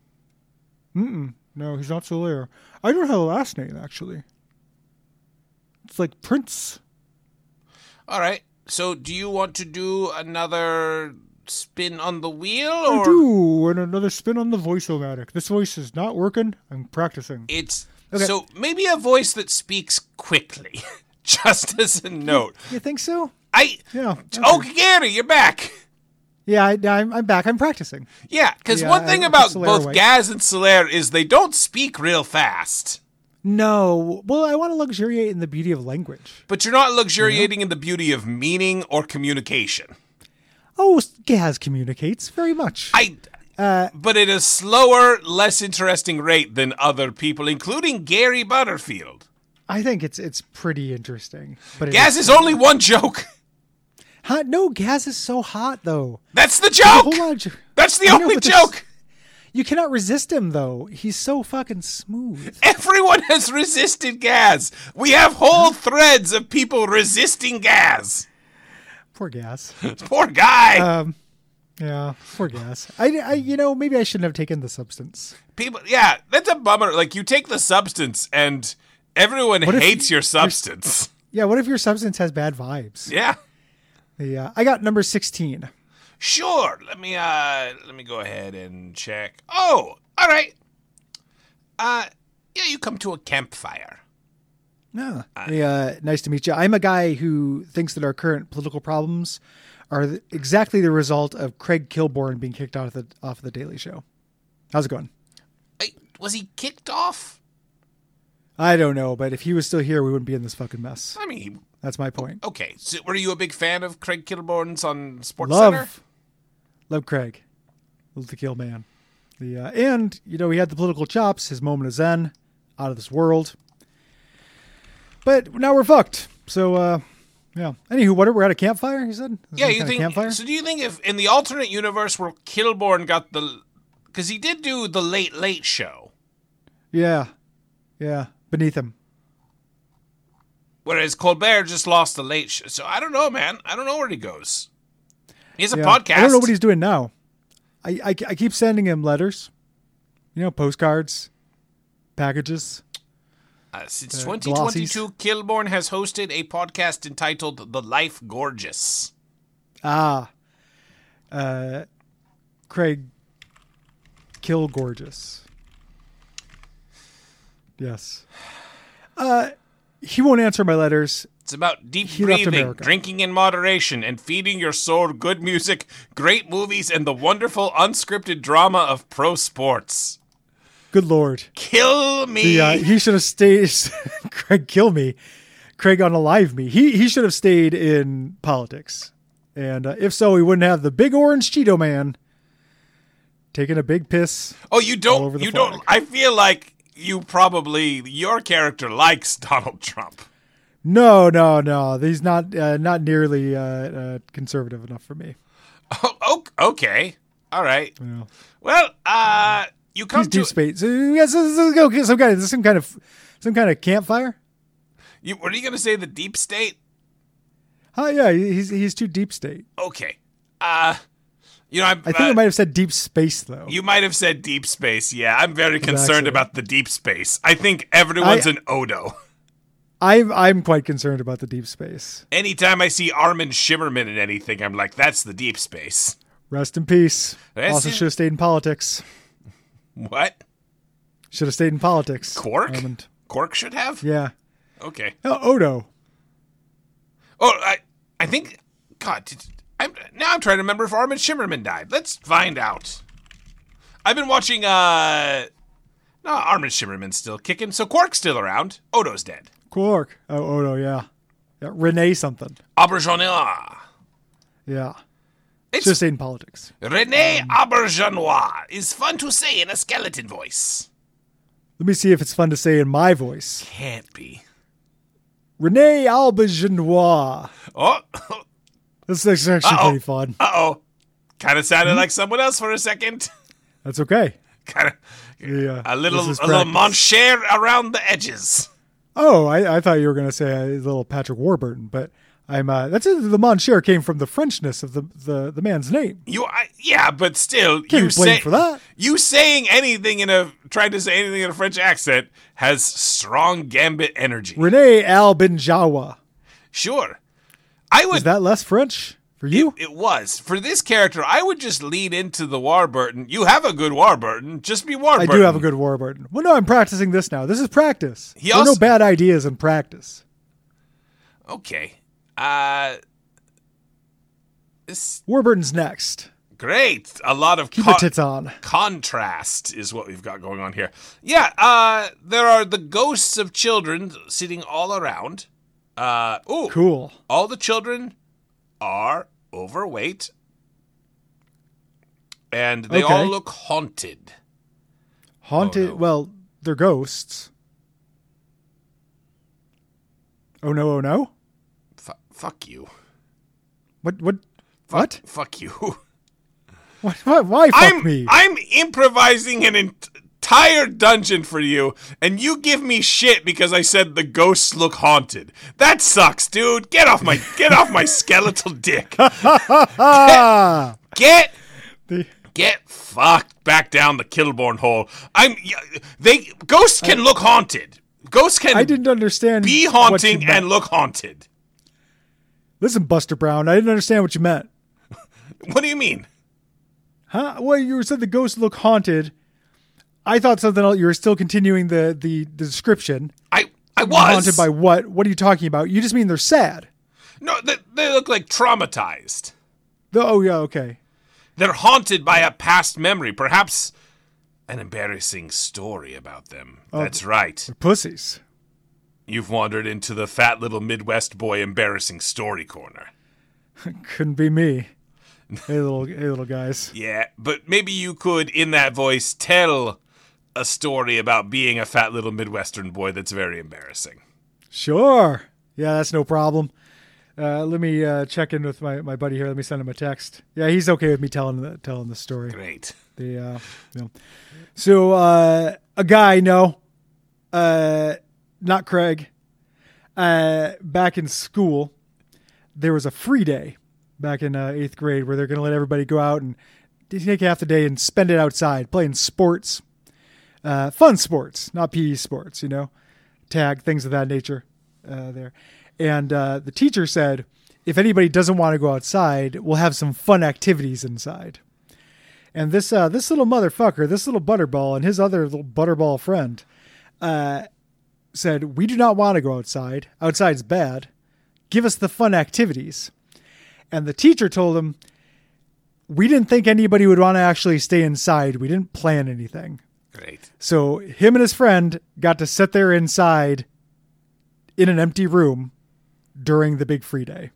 S2: No, he's not Solaire. I don't have a last name, actually. It's like Prince.
S1: All right. So do you want to do another spin on the wheel? Or?
S2: I do, and another spin on the voice-o-matic. This voice is not working. I'm practicing.
S1: Okay. So maybe a voice that speaks quickly, just as a note.
S2: You think so?
S1: Yeah. Okay. Oh, Gary, you're back.
S2: Yeah, I'm back. I'm practicing.
S1: Yeah, because one thing about both Gaz and Solaire is they don't speak real fast.
S2: No. Well, I want to luxuriate in the beauty of language.
S1: But you're not luxuriating in the beauty of meaning or communication.
S2: Oh, Gaz communicates very much.
S1: But at a slower, less interesting rate than other people, including Gary Butterfield.
S2: I think it's pretty interesting. But
S1: Gaz is only one joke.
S2: Huh? No, Gaz is so hot, though.
S1: That's the joke! That's the only joke!
S2: You cannot resist him, though. He's so fucking smooth.
S1: Everyone has resisted Gaz. We have whole threads of people resisting Gaz.
S2: Poor Gaz.
S1: Poor guy.
S2: Yeah, poor Gaz. I maybe I shouldn't have taken the substance.
S1: That's a bummer. Like, you take the substance and everyone hates your substance.
S2: Yeah, what if your substance has bad vibes?
S1: Yeah.
S2: Yeah, I got number 16.
S1: Sure. Let me go ahead and check. Oh, all right. You come to a campfire.
S2: No. Nice to meet you. I'm a guy who thinks that our current political problems are exactly the result of Craig Kilborn being kicked off of the Daily Show. How's it going?
S1: Was he kicked off?
S2: I don't know, but if he was still here, we wouldn't be in this fucking mess.
S1: I mean,
S2: that's my point.
S1: Okay, so were you a big fan of Craig Kilborn's on SportsCenter?
S2: Love Craig. Love the Kill Man. And he had the political chops. His moment of zen, out of this world. But now we're fucked. So, yeah. Anywho, we're at a campfire, you said?
S1: Yeah, you think... Campfire? So do you think if in the alternate universe where Kilborn got because he did do the Late Late Show.
S2: Yeah. Yeah. Beneath him.
S1: Whereas Colbert just lost the Late Show. So I don't know, man. I don't know where he goes. He has a podcast.
S2: I don't know what he's doing now. I keep sending him letters. Postcards. Packages.
S1: Since 2022,
S2: glossies.
S1: Kilborn has hosted a podcast entitled The Life Gorgeous.
S2: Craig Kilgorgeous. Yes. He won't answer my letters.
S1: It's about deep
S2: He left
S1: breathing,
S2: America.
S1: drinking in moderation, and feeding your soul good music, great movies, and the wonderful unscripted drama of pro sports.
S2: Good Lord.
S1: Kill me.
S2: He should have stayed. Craig, kill me. Craig unalive me. He should have stayed in politics. And if so, he wouldn't have the big orange Cheeto man taking a big piss.
S1: Oh, you
S2: all over
S1: don't.
S2: the
S1: You
S2: flag.
S1: don't. I feel like your character likes Donald Trump.
S2: No. He's not nearly conservative enough for me.
S1: Oh, okay. All right.
S2: Yeah.
S1: Well, you come
S2: He's
S1: to
S2: deep space. Yes, some kind of campfire.
S1: What are you going to say? The deep state?
S2: Oh yeah, he's too deep state.
S1: Okay.
S2: I think I might have said deep space though.
S1: You might have said deep space. Yeah, I'm very concerned
S2: Exactly.
S1: about the deep space. I think everyone's an Odo.
S2: I'm quite concerned about the deep space.
S1: Anytime I see Armin Shimmerman in anything, I'm like, that's the deep space.
S2: Rest in peace.
S1: Rest
S2: Also
S1: in-
S2: should have stayed in politics.
S1: What?
S2: Should have stayed in politics.
S1: Quark?
S2: Armand.
S1: Quark should have?
S2: Yeah.
S1: Okay.
S2: Oh, Odo.
S1: Oh, I think. God, I'm trying to remember if Armin Shimmerman died. Let's find out. I've been watching. No, Armin Shimmerman's still kicking, so Quark's still around. Odo's dead.
S2: Quark. Oh, Odo. Yeah. Renee something.
S1: Auberjonois.
S2: Yeah.
S1: It's
S2: Should have stayed in politics.
S1: Rene Auberjonois is fun to say in a skeleton voice.
S2: Let me see if it's fun to say in my voice.
S1: Can't be.
S2: Renee Auberjonois.
S1: Oh,
S2: This is actually pretty fun.
S1: uh-oh. Kind of sounded like someone else for a second.
S2: That's okay.
S1: Kind of
S2: Yeah,
S1: a little
S2: this is
S1: mon
S2: practice.
S1: cher around the edges.
S2: Oh, I thought you were going to say a little Patrick Warburton, but I'm that's it. The mon cher came from the Frenchness of the man's name.
S1: Yeah, but still,
S2: Can't be blamed for that.
S1: You saying anything trying to say anything in a French accent has strong gambit energy.
S2: Renee Albinjawa.
S1: Sure, I would.
S2: Is that less French for you?
S1: It was for this character. I would just lead into the Warburton. You have a good Warburton. Just be
S2: I
S1: Warburton.
S2: do have a good Warburton. Well, no, I'm practicing this now. This is practice.
S1: He
S2: There are
S1: also-
S2: no bad ideas in practice.
S1: Okay. This
S2: Warburton's next.
S1: great. A lot of
S2: Keep your tits on.
S1: contrast is what we've got going on here. Yeah, there are the ghosts of children sitting all around.
S2: Cool.
S1: All the children are overweight. And they
S2: Okay.
S1: all look haunted.
S2: Haunted.
S1: Oh, no.
S2: Well, they're ghosts. Oh no! Oh no!
S1: Fuck you.
S2: What? What?
S1: Fuck you.
S2: What? Why fuck me?
S1: I'm improvising an entire dungeon for you, and you give me shit because I said the ghosts look haunted. That sucks, dude. Get off my skeletal dick.
S2: Ah!
S1: Get fucked back down the Kilborn hole. Ghosts can look haunted. Ghosts can
S2: I didn't understand.
S1: be
S2: what
S1: haunting
S2: you meant.
S1: and look haunted.
S2: Listen, Buster Brown, I didn't understand what you meant.
S1: What do you mean?
S2: Huh? Well, you said the ghosts look haunted. I thought something else. You were still continuing the description.
S1: I was
S2: Haunted by what? What are you talking about? You just mean they're sad.
S1: No, they look like traumatized.
S2: Oh yeah, okay.
S1: They're haunted by a past memory, perhaps an embarrassing story about them. That's right.
S2: They're pussies.
S1: You've wandered into the fat little Midwest boy embarrassing story corner.
S2: Couldn't be me. Hey little guys.
S1: Yeah, but maybe you could, in that voice, tell a story about being a fat little Midwestern boy that's very embarrassing.
S2: Sure. Yeah, that's no problem. Let me check in with my buddy here. Let me send him a text. Yeah, he's okay with me telling the story.
S1: Great.
S2: So a guy, not Craig. Back in school, there was a free day back in 8th grade where they're going to let everybody go out and take half the day and spend it outside playing sports, fun sports, not PE sports. tag, things of that nature there. And the teacher said, if anybody doesn't want to go outside, we'll have some fun activities inside. And this little motherfucker, this little butterball, and his other little butterball friend said, we do not want to go outside. Outside's bad. Give us the fun activities. And the teacher told him, we didn't think anybody would want to actually stay inside. We didn't plan anything.
S1: Great.
S2: So him and his friend got to sit there inside in an empty room during the big free day.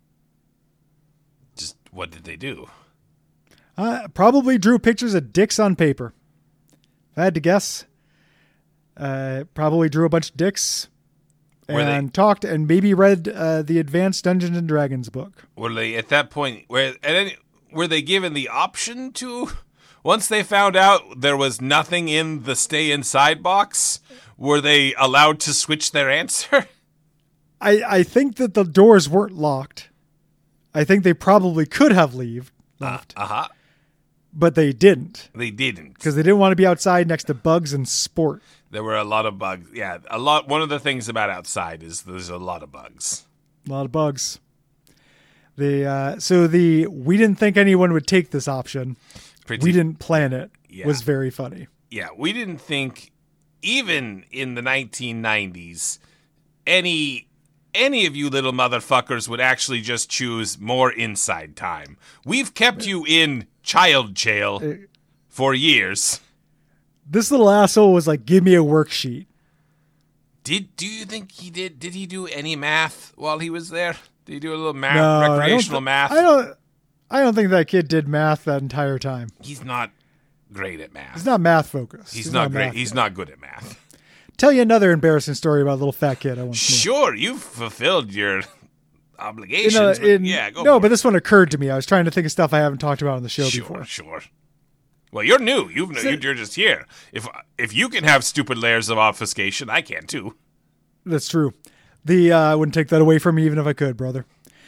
S1: Just what did they do?
S2: Probably drew pictures of dicks on paper. If I had to guess, probably drew a bunch of dicks and talked and maybe read the Advanced Dungeons and Dragons book.
S1: Were they at that point? Were they given the option to? Once they found out there was nothing in the stay inside box, were they allowed to switch their answer?
S2: I think that the doors weren't locked. I think they probably could have left. But they didn't.
S1: They didn't.
S2: Because they didn't want to be outside next to bugs and sport.
S1: There were a lot of bugs. Yeah, a lot. One of the things about outside is there's a lot of bugs.
S2: A lot of bugs. We didn't think anyone would take this option. We didn't plan it. Yeah. Was very funny.
S1: Yeah, we didn't think, even in the 1990s, any of you little motherfuckers would actually just choose more inside time. We've kept you in child jail for years.
S2: This little asshole was like, give me a worksheet.
S1: Do you think he did? Did he do any math while he was there? Did he do a little math, recreational math?
S2: I don't think that kid did math that entire time.
S1: He's not great at math.
S2: He's not math focused.
S1: He's not great. He's not good at math.
S2: Tell you another embarrassing story about a little fat kid.
S1: Sure, you've fulfilled your obligations. But
S2: this one occurred to me. I was trying to think of stuff I haven't talked about on the show before.
S1: Sure. Well, you're new. You're just here. If you can have stupid layers of obfuscation, I can too.
S2: That's true. I wouldn't take that away from me even if I could, brother.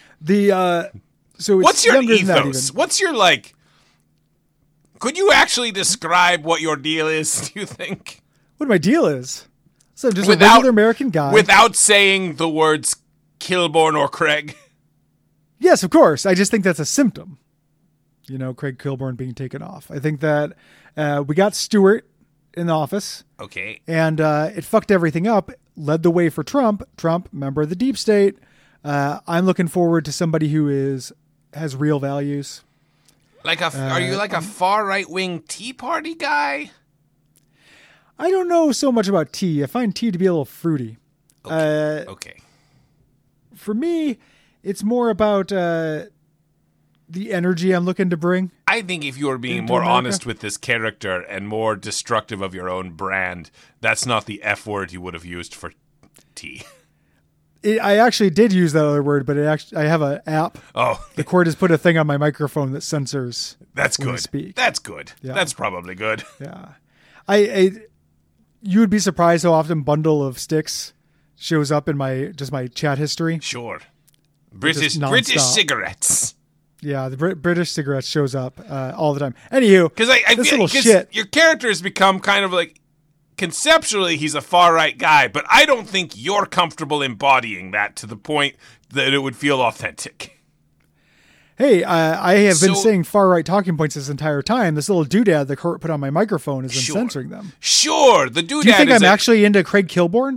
S2: So
S1: what's your ethos? What's your could you actually describe what your deal is, do you think?
S2: What my deal is? So I'm just a regular American guy.
S1: Without saying the words Kilborn or Craig?
S2: Yes, of course. I just think that's a symptom. Craig Kilborn being taken off. I think that we got Stewart in the office.
S1: Okay.
S2: And it fucked everything up, led the way for Trump. Trump, member of the deep state. I'm looking forward to somebody who has real values.
S1: Are you like a far right-wing Tea Party guy?
S2: I don't know so much about tea. I find tea to be a little fruity.
S1: Okay.
S2: For me, it's more about the energy I'm looking to bring.
S1: I think if you were being more honest with this character and more destructive of your own brand, that's not the F word you would have used for tea.
S2: I actually did use that other word, but I have an app.
S1: Oh.
S2: The court has put a thing on my microphone that censors.
S1: That's
S2: when
S1: good.
S2: I speak.
S1: That's good. Yeah. That's probably good.
S2: Yeah. You would be surprised how often Bundle of Sticks shows up in my chat history.
S1: Sure. British cigarettes.
S2: Yeah, the British cigarettes shows up all the time. Anywho,
S1: because your character has become kind of like, conceptually he's a far right guy, but I don't think you're comfortable embodying that to the point that it would feel authentic.
S2: Hey, I have been saying far right talking points this entire time. This little doodad the court put on my microphone has been censoring them.
S1: Sure, the doodad.
S2: Do you think I'm actually into Craig Kilborn?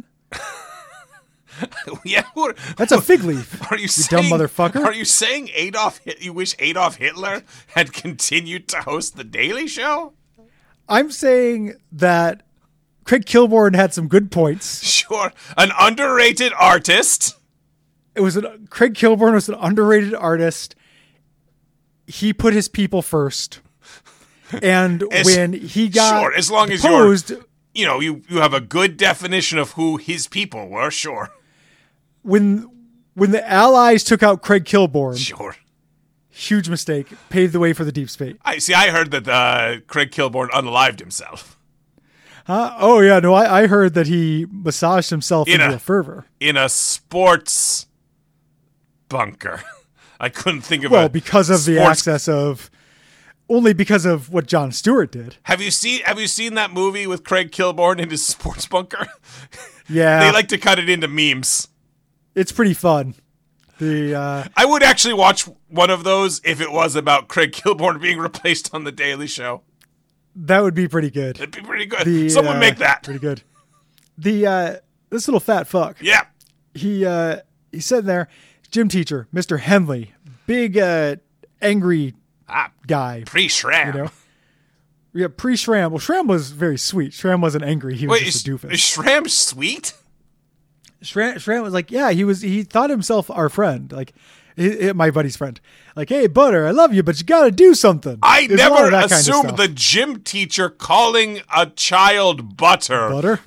S1: Yeah,
S2: that's a fig leaf.
S1: Are you
S2: dumb motherfucker?
S1: Are you saying you wish Adolf Hitler had continued to host the Daily Show?
S2: I'm saying that Craig Kilborn had some good points.
S1: Sure, an underrated artist.
S2: Craig Kilborn was an underrated artist. He put his people first, and when he got
S1: as long
S2: proposed,
S1: as you have a good definition of who his people were. Sure.
S2: When the Allies took out Craig Kilborn,
S1: sure,
S2: huge mistake, paved the way for the deep state.
S1: I heard that Craig Kilborn unalived himself.
S2: Oh yeah, no, I heard that he massaged himself into a fervor
S1: in a sports bunker. I couldn't think of
S2: because of the access of only because of what Jon Stewart did.
S1: Have you seen that movie with Craig Kilborn in his sports bunker?
S2: Yeah.
S1: They like to cut it into memes.
S2: It's pretty fun.
S1: I would actually watch one of those if it was about Craig Kilborn being replaced on The Daily Show.
S2: That would be pretty good.
S1: It'd be pretty good. Someone make that.
S2: Pretty good. This little fat fuck.
S1: Yeah.
S2: He's sitting there, gym teacher, Mr. Henley, big angry guy.
S1: Pre-Shram.
S2: You know? Yeah, pre-Shram. Well, Shram was very sweet. Shram wasn't angry. He was just a doofus.
S1: Is Shram sweet?
S2: Shram was like, yeah, he thought himself our friend, like my buddy's friend. Like, hey, Butter, I love you, but you got to do something.
S1: I never assumed the gym teacher calling a child Butter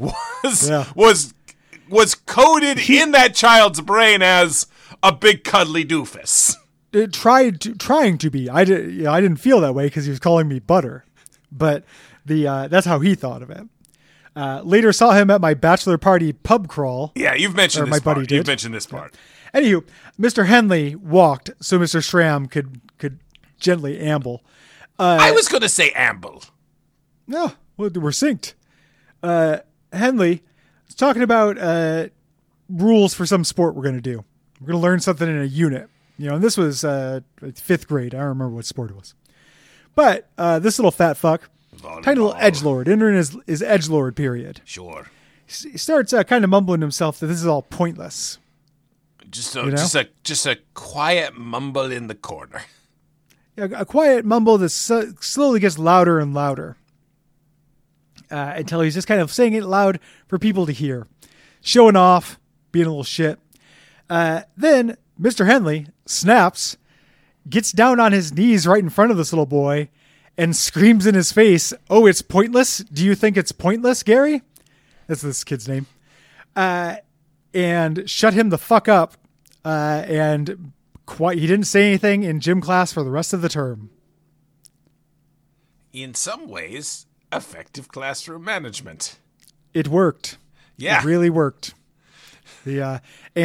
S1: was coded in that child's brain as a big cuddly doofus.
S2: It trying to be. I didn't feel that way because he was calling me Butter, but that's how he thought of it. Later saw him at my bachelor party pub crawl.
S1: Yeah, you've mentioned this part. You've mentioned this part.
S2: Anywho, Mr. Henley walked so Mr. Shram could gently amble.
S1: I was going to say amble.
S2: No, we're synced. Henley is talking about rules for some sport we're going to do. We're going to learn something in a unit. You know, and this was 5th grade. I don't remember what sport it was. But this little fat fuck, tiny little edgelord, entering his edgelord period.
S1: Sure.
S2: He starts kind of mumbling to himself that this is all pointless.
S1: Just a quiet mumble in the corner.
S2: A quiet mumble that slowly gets louder and louder until he's just kind of saying it loud for people to hear. Showing off, being a little shit. Then Mr. Henley snaps, gets down on his knees right in front of this little boy, and screams in his face, "Oh, it's pointless? Do you think it's pointless, Gary?" That's this kid's name. And shut him the fuck up. And he didn't say anything in gym class for the rest of the term.
S1: In some ways, effective classroom management.
S2: It worked.
S1: Yeah.
S2: It really worked. This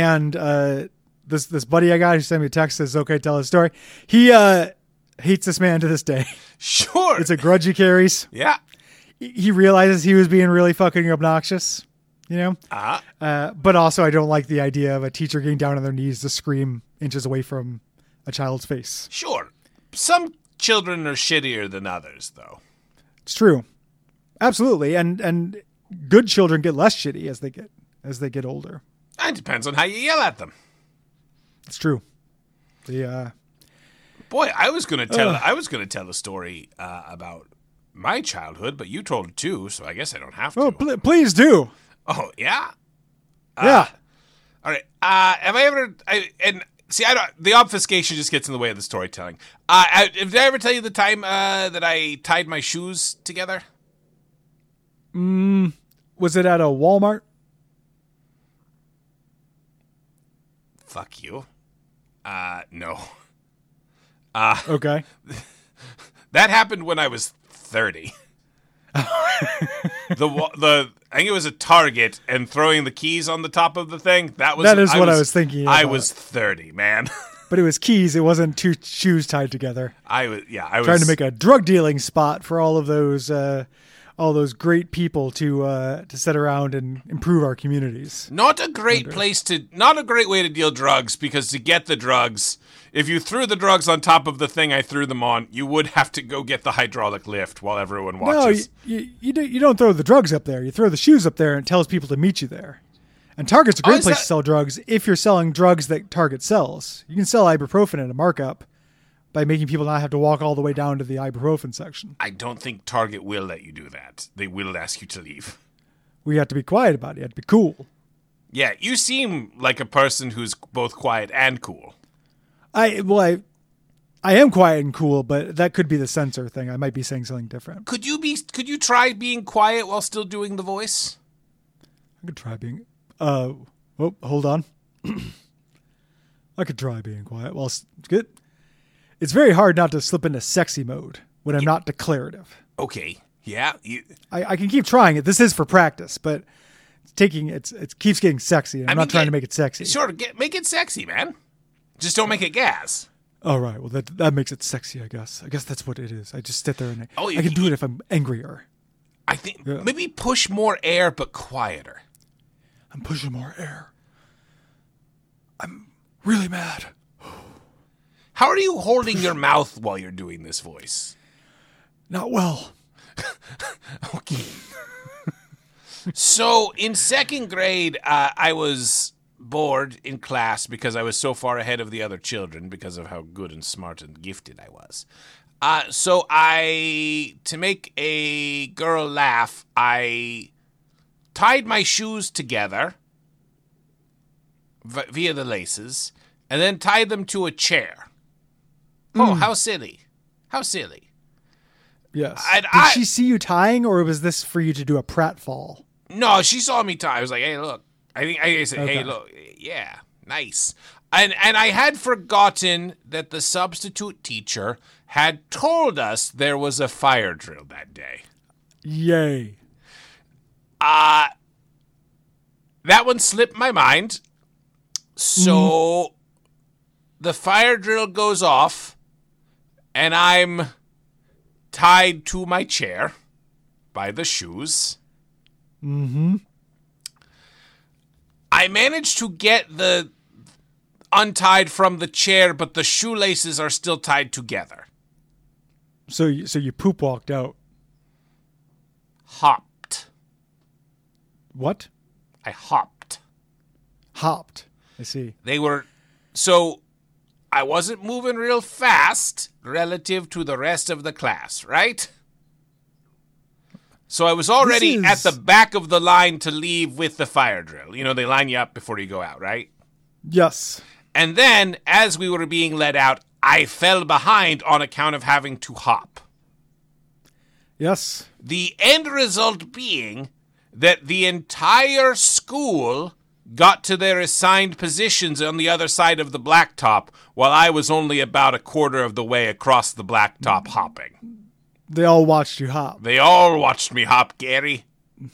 S2: buddy I got who sent me a text says, okay, tell his story. He hates this man to this day.
S1: Sure.
S2: It's a grudge he carries.
S1: Yeah.
S2: He realizes he was being really fucking obnoxious, you know? But also I don't like the idea of a teacher getting down on their knees to scream inches away from a child's face.
S1: Sure. Some children are shittier than others, though.
S2: It's true. Absolutely. And good children get less shitty as they get older.
S1: It depends on how you yell at them.
S2: It's true.
S1: Boy, I was going to tell a story about my childhood, but you told it too, so I guess I don't have to.
S2: Oh, please do.
S1: Oh, yeah?
S2: Yeah.
S1: All right. Have I ever... the obfuscation just gets in the way of the storytelling. Did I ever tell you the time that I tied my shoes together?
S2: Was it at a Walmart?
S1: Fuck you. No.
S2: Okay.
S1: That happened when I was 30. I think it was a Target, and throwing the keys on the top of the thing. That is what I was thinking about. I was 30, man.
S2: But it was keys. It wasn't two shoes tied together.
S1: I was
S2: trying to make a drug dealing spot for all those great people to sit around and improve our communities.
S1: Not a great way to deal drugs, because to get the drugs, if you threw the drugs on top of the thing I threw them on, you would have to go get the hydraulic lift while everyone watches.
S2: No, you don't throw the drugs up there. You throw the shoes up there and it tells people to meet you there. And Target's a great place to sell drugs if you're selling drugs that Target sells. You can sell ibuprofen at a markup by making people not have to walk all the way down to the ibuprofen section.
S1: I don't think Target will let you do that. They will ask you to leave.
S2: We have to be quiet about it. You have to be cool.
S1: Yeah, you seem like a person who's both quiet and cool.
S2: I am quiet and cool, but that could be the censor thing. I might be saying something different.
S1: Could you try being quiet while still doing the voice?
S2: I could try being... hold on. I could try being quiet. Well, it's good. It's very hard not to slip into sexy mode when I'm not declarative.
S1: Okay. Yeah.
S2: I can keep trying it. This is for practice, but it keeps getting sexy. And I'm not trying to make it sexy.
S1: Sure. Make it sexy, man. Just don't make it gas.
S2: All right. Well, that makes it sexy, I guess. I guess that's what it is. I just sit there and I can do it if I'm angrier.
S1: I think maybe push more air, but quieter.
S2: I'm pushing more air. I'm really mad.
S1: How are you holding your mouth while you're doing this voice?
S2: Not well.
S1: Okay. So in second grade, I was bored in class because I was so far ahead of the other children because of how good and smart and gifted I was. So to make a girl laugh, I tied my shoes together via the laces and then tied them to a chair. Oh, how silly. How silly.
S2: Yes. Did she see you tying, or was this for you to do a pratfall?
S1: No, she saw me tie. I was like, hey, look. I said, okay. Hey, look. Yeah, nice. And I had forgotten that the substitute teacher had told us there was a fire drill that day.
S2: Yay.
S1: That one slipped my mind. So the fire drill goes off, and I'm tied to my chair by the shoes.
S2: Mm-hmm.
S1: I managed to get the untied from the chair, but the shoelaces are still tied together.
S2: So you poop walked out.
S1: Hopped.
S2: What?
S1: I hopped.
S2: Hopped. I see.
S1: So I wasn't moving real fast relative to the rest of the class, right? So I was already at the back of the line to leave with the fire drill. You know, they line you up before you go out, right?
S2: Yes.
S1: And then, as we were being let out, I fell behind on account of having to hop.
S2: Yes.
S1: The end result being that the entire school got to their assigned positions on the other side of the blacktop, while I was only about a quarter of the way across the blacktop hopping.
S2: They all watched you hop.
S1: They all watched me hop, Gary.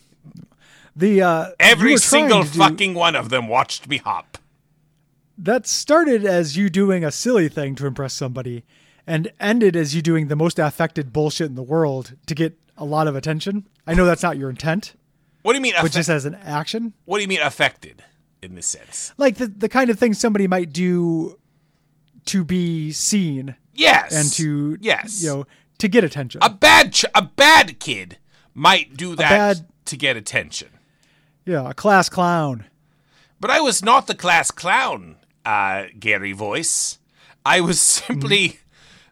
S1: Every single fucking one of them watched me hop.
S2: That started as you doing a silly thing to impress somebody and ended as you doing the most affected bullshit in the world to get a lot of attention. I know that's not your intent.
S1: What do you mean
S2: but just as an action?
S1: What do you mean affected in this sense?
S2: Like the kind of thing somebody might do to be seen.
S1: Yes.
S2: And to, to get attention.
S1: A bad kid might do that to get attention.
S2: Yeah, a class clown.
S1: But I was not the class clown, Gary Voice. I was simply,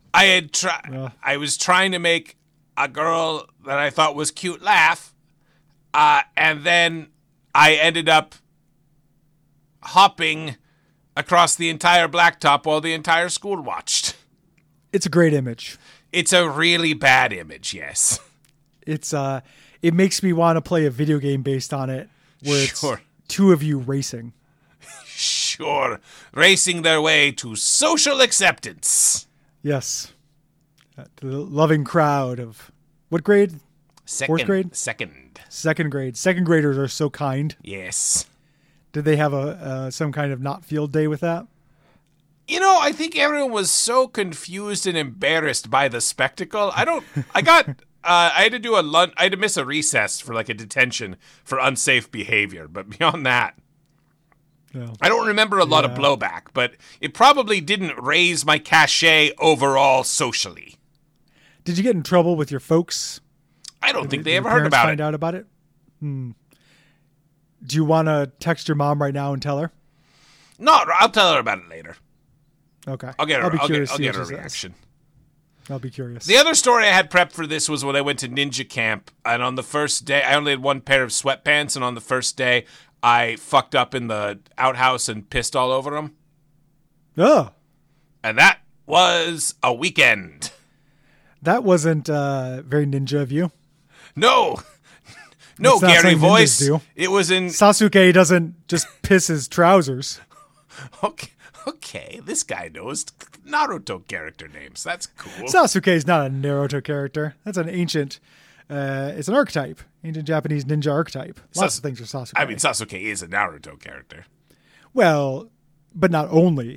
S1: I was trying to make a girl that I thought was cute laugh, and then I ended up hopping across the entire blacktop while the entire school watched.
S2: It's a great image.
S1: It's a really bad image, yes.
S2: It's it makes me want to play a video game based on it where it's two of you racing.
S1: Sure. Racing their way to social acceptance.
S2: Yes. The loving crowd of what grade? Fourth grade? Second grade. Second graders are so kind.
S1: Yes.
S2: Did they have some kind of not field day with that?
S1: You know, I think everyone was so confused and embarrassed by the spectacle. I had to miss a recess for like a detention for unsafe behavior. But beyond that, I don't remember a lot of blowback, but it probably didn't raise my cachet overall socially.
S2: Did you get in trouble with your folks?
S1: I don't think they ever heard about it.
S2: Find out about it? Do you want to text your mom right now and tell her?
S1: No, I'll tell her about it later.
S2: Okay.
S1: I'll get her reaction.
S2: I'll be curious.
S1: The other story I had prepped for this was when I went to ninja camp, and on the first day, I only had one pair of sweatpants, and on the first day, I fucked up in the outhouse and pissed all over them.
S2: Oh.
S1: And that was a weekend.
S2: That wasn't very ninja of you.
S1: No, Gary Voice. It was in...
S2: Sasuke doesn't just piss his trousers.
S1: Okay, this guy knows Naruto character names. That's cool.
S2: Sasuke is not a Naruto character. That's an ancient... it's an archetype. Ancient Japanese ninja archetype. Lots of things are Sasuke.
S1: I mean, Sasuke is a Naruto character.
S2: Well, but not only.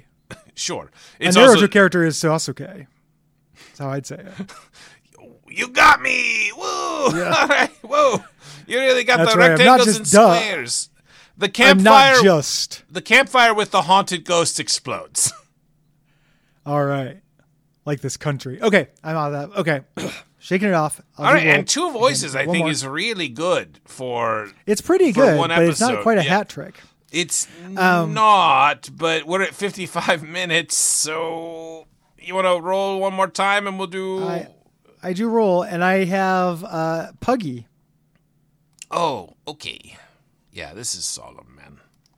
S1: Sure.
S2: And Naruto character is Sasuke. That's how I'd say it.
S1: You got me! Whoa!
S2: Yeah.
S1: All right. Whoa! You really got
S2: That's
S1: the
S2: right.
S1: rectangles and squares. The campfire. The campfire with the haunted ghost explodes.
S2: All right. Like this country. Okay, I'm out of that. Okay. Shaking it off.
S1: All right, and 2 voices I think is really good for.
S2: It's pretty good, but it's not quite a hat trick.
S1: It's not, but we're at 55 minutes, so you want to roll one more time and we'll do.
S2: I do roll, and I have Puggy.
S1: Oh, okay. Yeah, this is solemn, man.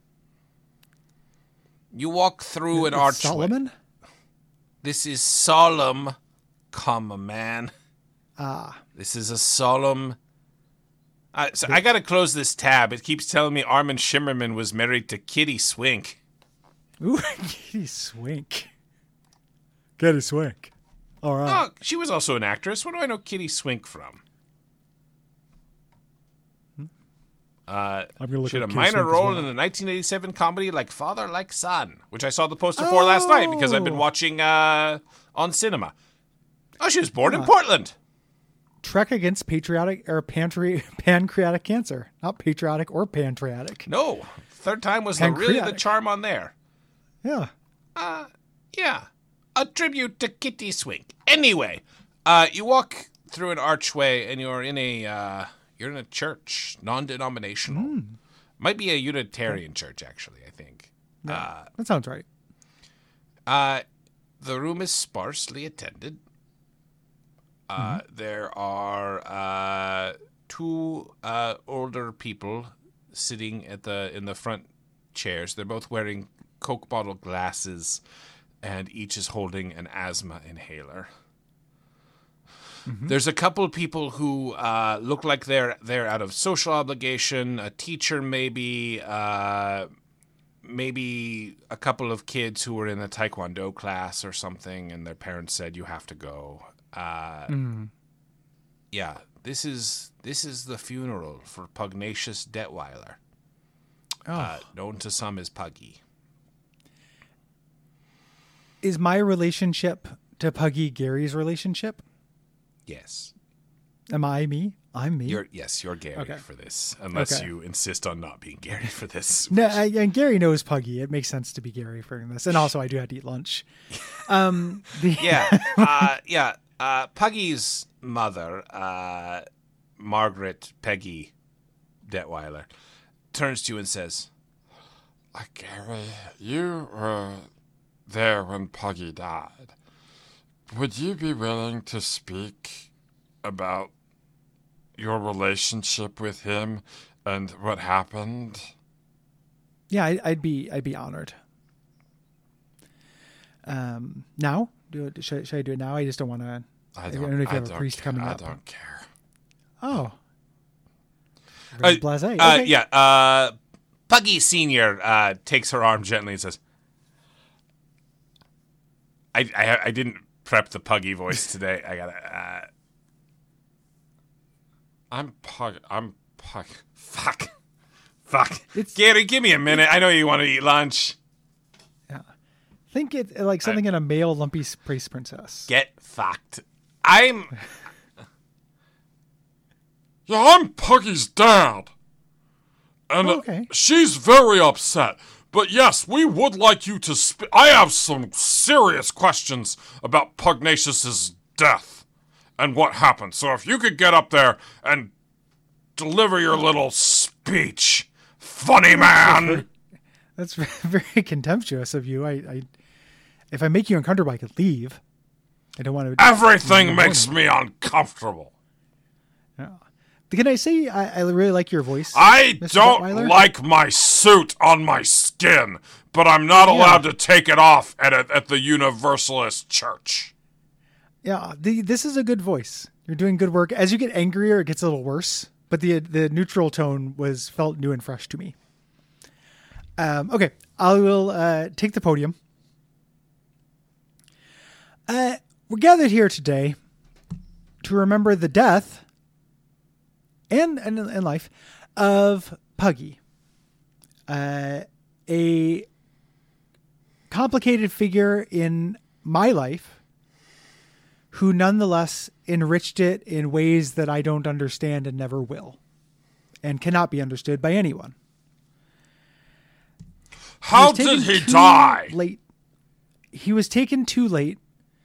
S1: You walk through an archway.
S2: Solomon?
S1: This is solemn, man. This is a solemn. So I got to close this tab. It keeps telling me Armin Shimmerman was married to Kitty Swink.
S2: Ooh, Kitty Swink. Kitty Swink. All right.
S1: Oh, she was also an actress. What do I know Kitty Swink from? She had a minor role in the 1987 comedy Like Father, Like Son, which I saw the poster for last night because I've been watching on cinema. Oh, she was born in Portland.
S2: Trek against pancreatic cancer. Not patriotic or pancreatic.
S1: No. Third time was really the charm on there.
S2: Yeah.
S1: Yeah. A tribute to Kitty Swink. Anyway, you walk through an archway and you're in a church, non-denominational. Might be a Unitarian church, actually, I think.
S2: Yeah, that sounds right.
S1: The room is sparsely attended. There are 2 older people sitting in the front chairs. They're both wearing Coke bottle glasses, and each is holding an asthma inhaler. There's a couple of people who look like they're out of social obligation. A teacher, maybe a couple of kids who were in a taekwondo class or something, and their parents said you have to go. Yeah, this is the funeral for Pugnacious Detweiler, known to some as Puggy.
S2: Is my relationship to Puggy Gary's relationship?
S1: Yes.
S2: Am I me? I'm me.
S1: You're Gary for this, unless you insist on not being Gary for this.
S2: No, and Gary knows Puggy. It makes sense to be Gary for this, and also I do have to eat lunch.
S1: Puggy's mother, Margaret Peggy Detweiler, turns to you and says,
S3: Gary, you were there when Puggy died. Would you be willing to speak about your relationship with him and what happened?
S2: Yeah, I'd be honored. Now? Should I do it now? I just don't want to. I don't know if you have a priest coming up.
S3: I don't care.
S2: Oh. Blasé. Okay.
S1: Yeah. Puggy Senior takes her arm gently and says, I didn't prep the Puggy voice today. I gotta.
S3: I'm Pug.
S1: Fuck. Gary, give me a minute. I know you want to eat lunch.
S2: Yeah. Think it like something in a male lumpy space princess.
S1: Get fucked.
S3: Yeah, I'm Puggy's dad. And she's very upset. But yes, we would like you to speak. I have some serious questions about Pugnacious's death and what happened. So if you could get up there and deliver your little speech, funny man.
S2: That's very contemptuous of you. If I make you uncomfortable, I could leave. I don't want to.
S3: Everything makes me uncomfortable.
S2: Yeah. Can I say I really like your voice?
S3: I
S2: Mr.
S3: don't
S2: Detweiler?
S3: like my suit on my skin, but I'm not allowed to take it off at the Universalist Church.
S2: Yeah, this is a good voice. You're doing good work. As you get angrier, it gets a little worse, but the neutral tone felt new and fresh to me. Okay, I will take the podium. We're gathered here today to remember the death and life of Puggy, a complicated figure in my life who nonetheless enriched it in ways that I don't understand and never will, and cannot be understood by anyone.
S3: How did he die?
S2: Late. He was taken too late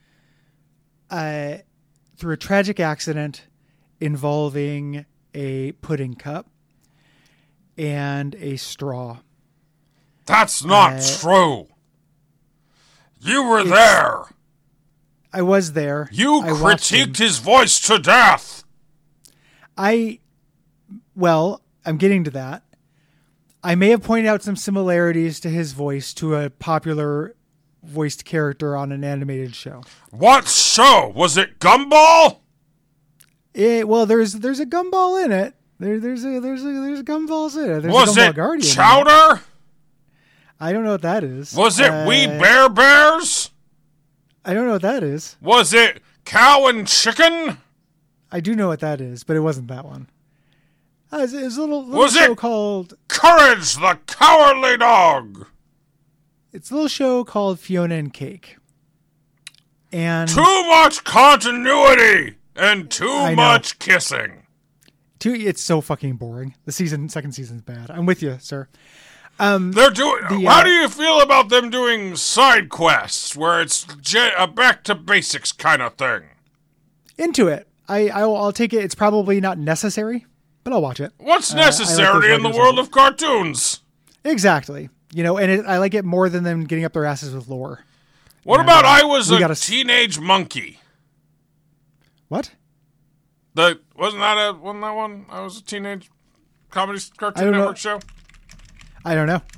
S2: through a tragic accident involving a pudding cup and a straw.
S3: That's not true. You were there.
S2: I was there.
S3: You critiqued his voice to death.
S2: I'm getting to that. I may have pointed out some similarities to his voice to a popular voiced character on an animated show.
S3: What show? Was it Gumball?
S2: There's a Gumball in it. There's Gumballs in it. There's
S3: was
S2: a Gumball
S3: it
S2: Guardian
S3: Chowder?
S2: I don't know what that is.
S3: Was it We Bear Bears?
S2: I don't know what that is.
S3: Was it Cow and Chicken?
S2: I do know what that is, but it wasn't that one. It was a little
S3: was
S2: show
S3: it
S2: called
S3: Courage the Cowardly Dog?
S2: It's a little show called Fiona and Cake. And
S3: too much continuity and too much kissing.
S2: It's so fucking boring. The second season's bad. I'm with you, sir.
S3: They're doing. How do you feel about them doing side quests where it's a back to basics kind of thing?
S2: Into it. I'll take it. It's probably not necessary, but I'll watch it.
S3: What's necessary in the world of cartoons?
S2: Exactly. I like it more than them getting up their asses with lore.
S3: What about I Was a Teenage Monkey?
S2: What?
S3: Wasn't that one? I Was a Teenage Comedy Cartoon Network show?
S2: I don't know.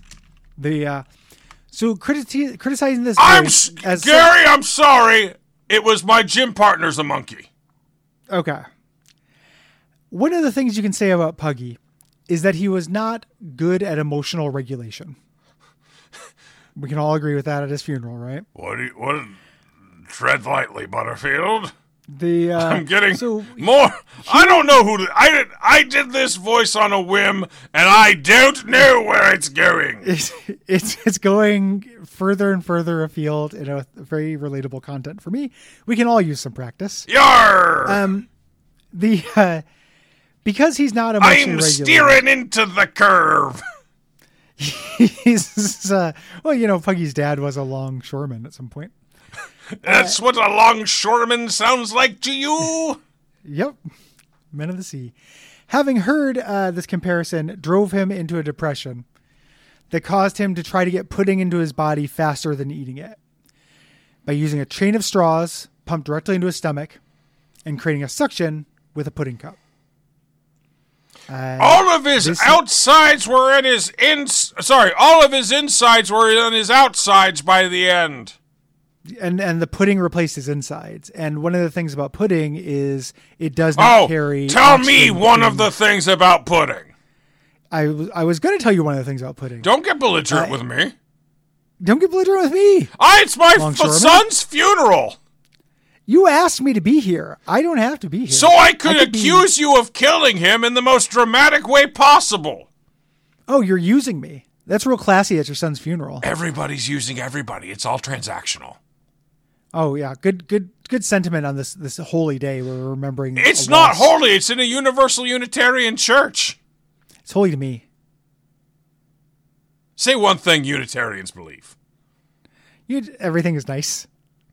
S2: So criticizing this.
S3: Gary, I'm sorry. It was my gym partner's a monkey.
S2: Okay. One of the things you can say about Puggy is that he was not good at emotional regulation. We can all agree with that at his funeral, right?
S3: Tread lightly, Butterfield.
S2: I'm
S3: getting more. I don't know who. I did this voice on a whim, and I don't know where it's going.
S2: It's going further and further afield in a very relatable content for me. We can all use some practice.
S3: Yarr!
S2: Because he's not emotionally regulated.
S3: I'm steering into the curve.
S2: He's Puggy's dad was a longshoreman at some point.
S3: That's what a longshoreman sounds like to you?
S2: Yep. Men of the sea. Having heard this comparison drove him into a depression that caused him to try to get pudding into his body faster than eating it by using a chain of straws pumped directly into his stomach and creating a suction with a pudding cup.
S3: All of his insides were in his outsides by the end.
S2: And the pudding replaced his insides. And one of the things about pudding is it does not carry...
S3: Tell me one of the things about pudding.
S2: I was going to tell you one of the things about pudding.
S3: Don't get belligerent with me.
S2: Don't get belligerent with me.
S3: It's my son's funeral.
S2: You asked me to be here. I don't have to be here.
S3: So I could accuse you of killing him in the most dramatic way possible.
S2: Oh, you're using me. That's real classy at your son's funeral.
S3: Everybody's using everybody. It's all transactional.
S2: Oh, yeah. Good sentiment on this holy day. We're remembering.
S3: It's not holy. It's in a universal Unitarian church.
S2: It's holy to me.
S3: Say one thing Unitarians believe.
S2: Everything is nice.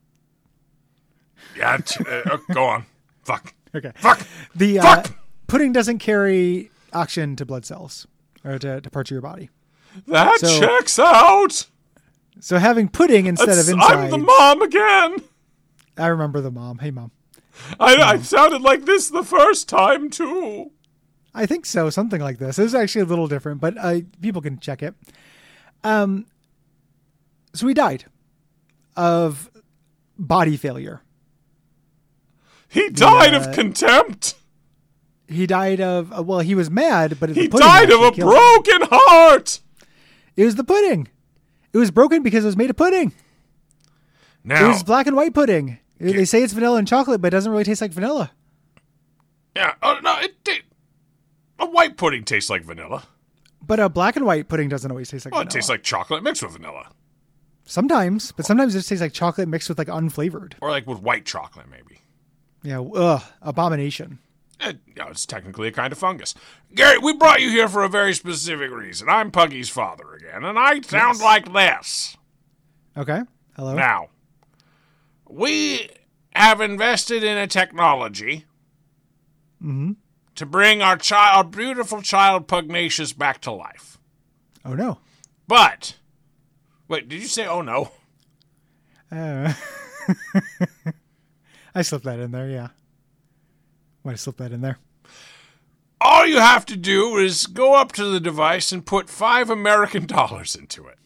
S3: Yeah, go on. Fuck.
S2: Okay.
S3: Fuck.
S2: Fuck. Pudding doesn't carry oxygen to blood cells or to parts of your body.
S3: That checks out.
S2: So having pudding instead of insides.
S3: I'm the mom again.
S2: I remember the mom. Hey, Mom.
S3: I sounded like this the first time, too.
S2: I think so. Something like this. It was actually a little different, but people can check it. So he died of body failure.
S3: He died of contempt.
S2: He died of, he was mad, but
S3: he died of a broken heart.
S2: It was the pudding. It was broken because it was made of pudding.
S3: Now,
S2: it was black and white pudding. They say it's vanilla and chocolate, but it doesn't really taste like vanilla.
S3: Yeah. Oh, no, a white pudding tastes like vanilla.
S2: But a black and white pudding doesn't always taste like vanilla.
S3: It tastes like chocolate mixed with vanilla.
S2: Sometimes, but sometimes it just tastes like chocolate mixed with like unflavored.
S1: Or like with white chocolate, maybe.
S2: Yeah, abomination.
S1: It's technically a kind of fungus. Gary, we brought you here for a very specific reason. I'm Puggy's father again, and I sound like this.
S2: Okay. Hello.
S1: Now, we have invested in a technology to bring our beautiful child Pugnacious back to life.
S2: Oh, no.
S1: But, wait, did you say oh, no?
S2: I slipped that in there, yeah. Might have slipped that in there.
S1: All you have to do is go up to the device and put $5 American into it.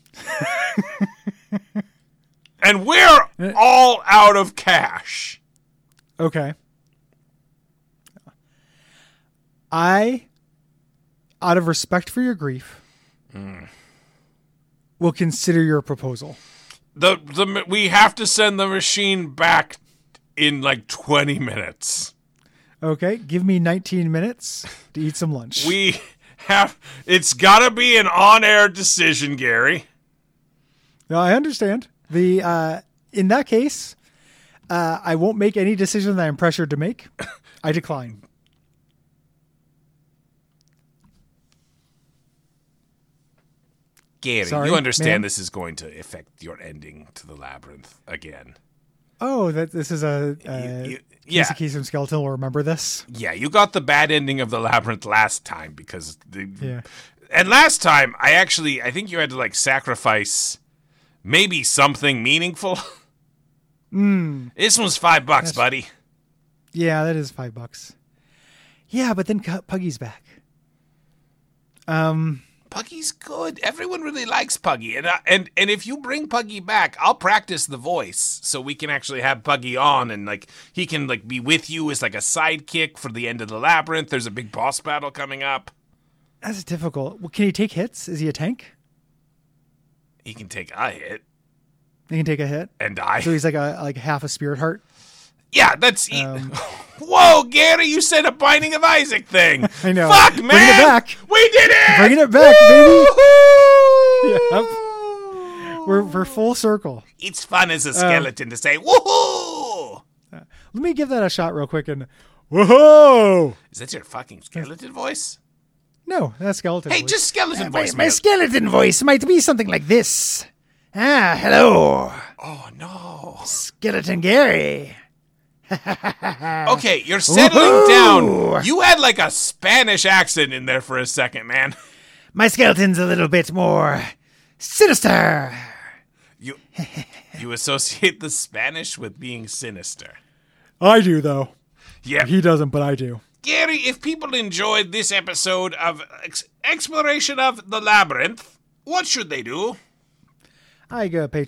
S1: And we're all out of cash.
S2: Okay. I, out of respect for your grief, will consider your proposal.
S1: We have to send the machine back in like 20 minutes.
S2: Okay, give me 19 minutes to eat some lunch.
S1: It's gotta be an on-air decision, Gary.
S2: No, I understand. In that case, I won't make any decision that I'm pressured to make. I decline.
S1: Gary,
S2: Sorry,
S1: you understand
S2: ma'am?
S1: This is going to affect your ending to the labyrinth again.
S2: Oh, this is a Casey Kasem Skeleton will remember this.
S1: Yeah, you got the bad ending of the labyrinth last time because and last time I think you had to like sacrifice maybe something meaningful. This one's $5, buddy.
S2: Yeah, that is $5. Yeah, but then Puggy's back.
S1: Puggy's good. Everyone really likes Puggy, and if you bring Puggy back, I'll practice the voice so we can actually have Puggy on, and like he can like be with you as like a sidekick for the end of the labyrinth. There's a big boss battle coming up.
S2: That's difficult. Well, can he take hits? Is he a tank?
S1: He can take a hit.
S2: He can take a hit
S1: and die.
S2: So he's like half a spirit heart.
S1: Yeah, that's. Whoa, Gary! You said a Binding of Isaac thing.
S2: I know.
S1: Fuck, man!
S2: Bringing it back.
S1: We did it!
S2: Bringing it back, baby. Yep. We're full circle.
S1: It's fun as a skeleton to say woohoo.
S2: Let me give that a shot real quick and woohoo.
S1: Is that your fucking skeleton voice?
S2: No, that's skeleton.
S1: Hey,
S2: voice.
S1: just skeleton voice.
S2: My skeleton voice might be something like this. Hello.
S1: Oh no,
S2: Skeleton Gary.
S1: Okay, you're settling down. You had like a Spanish accent in there for a second, man.
S2: My skeleton's a little bit more sinister.
S1: You associate the Spanish with being sinister.
S2: I do, though.
S1: Yeah.
S2: He doesn't, but I do.
S1: Gary, if people enjoyed this episode of exploration of the labyrinth, what should they do?
S2: I go to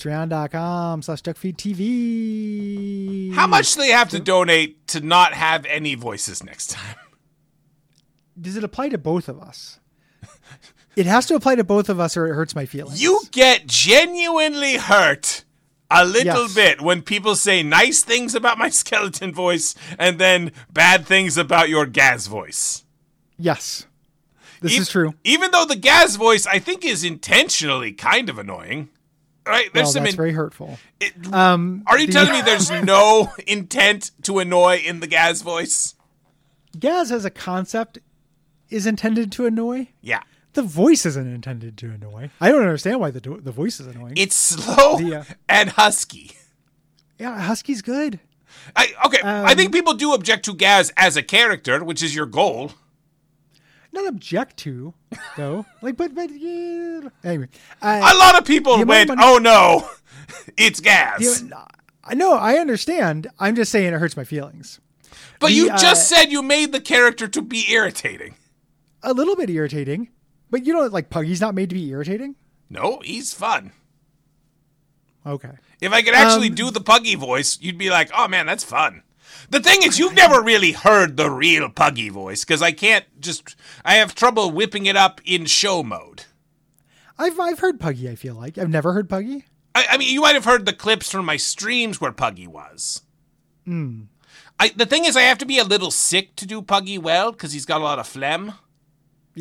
S2: patreon.com/duckfeedtv.
S1: How much do they have to donate to not have any voices next time?
S2: Does it apply to both of us? It has to apply to both of us or it hurts my feelings.
S1: You get genuinely hurt a little bit when people say nice things about my skeleton voice and then bad things about your Gaz voice.
S2: Yes. This is true.
S1: Even though the Gaz voice, I think, is intentionally kind of annoying. Right?
S2: That's very hurtful.
S1: Are you telling me there's no intent to annoy in the Gaz voice?
S2: Gaz as a concept is intended to annoy.
S1: Yeah.
S2: The voice isn't intended to annoy. I don't understand why the voice is annoying.
S1: It's slow and husky.
S2: Yeah, husky's good.
S1: I think people do object to Gaz as a character, which is your goal.
S2: Not object to, though. But yeah. Anyway.
S1: A lot of people went, oh no, it's Gaz.
S2: No, I understand. I'm just saying it hurts my feelings.
S1: But you just said you made the character to be irritating.
S2: A little bit irritating. But you know, like, Puggy's not made to be irritating?
S1: No, he's fun.
S2: Okay.
S1: If I could actually do the Puggy voice, you'd be like, oh man, that's fun. The thing is, you've never really heard the real Puggy voice, because I have trouble whipping it up in show mode.
S2: I've heard Puggy, I feel like. I've never heard Puggy.
S1: I mean, you might have heard the clips from my streams where Puggy was. The thing is, I have to be a little sick to do Puggy well, because he's got a lot of phlegm.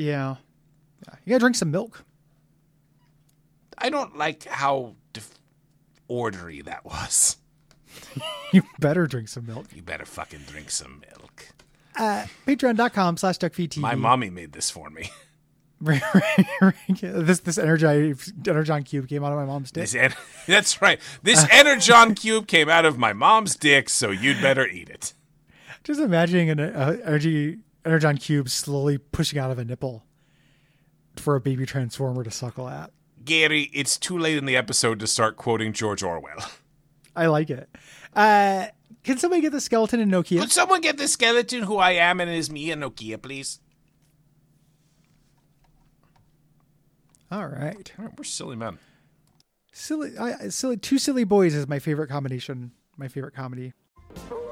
S2: Yeah. You gotta drink some milk.
S1: I don't like how ornery that was.
S2: You better drink some milk.
S1: You better fucking drink some milk.
S2: Patreon.com/DuckFeedTV.
S1: My mommy made this for me.
S2: This Energon cube came out of my mom's dick.
S1: That's right. This Energon cube came out of my mom's dick, so you'd better eat it.
S2: Just imagining an Energon cube slowly pushing out of a nipple for a baby transformer to suckle at.
S1: Gary, it's too late in the episode to start quoting George Orwell.
S2: I like it. Can somebody get the skeleton in Nokia?
S1: Could someone get the skeleton who I am and is me in Nokia, please?
S2: All right.
S1: We're silly men.
S2: Silly. Two silly boys is my favorite combination. My favorite comedy.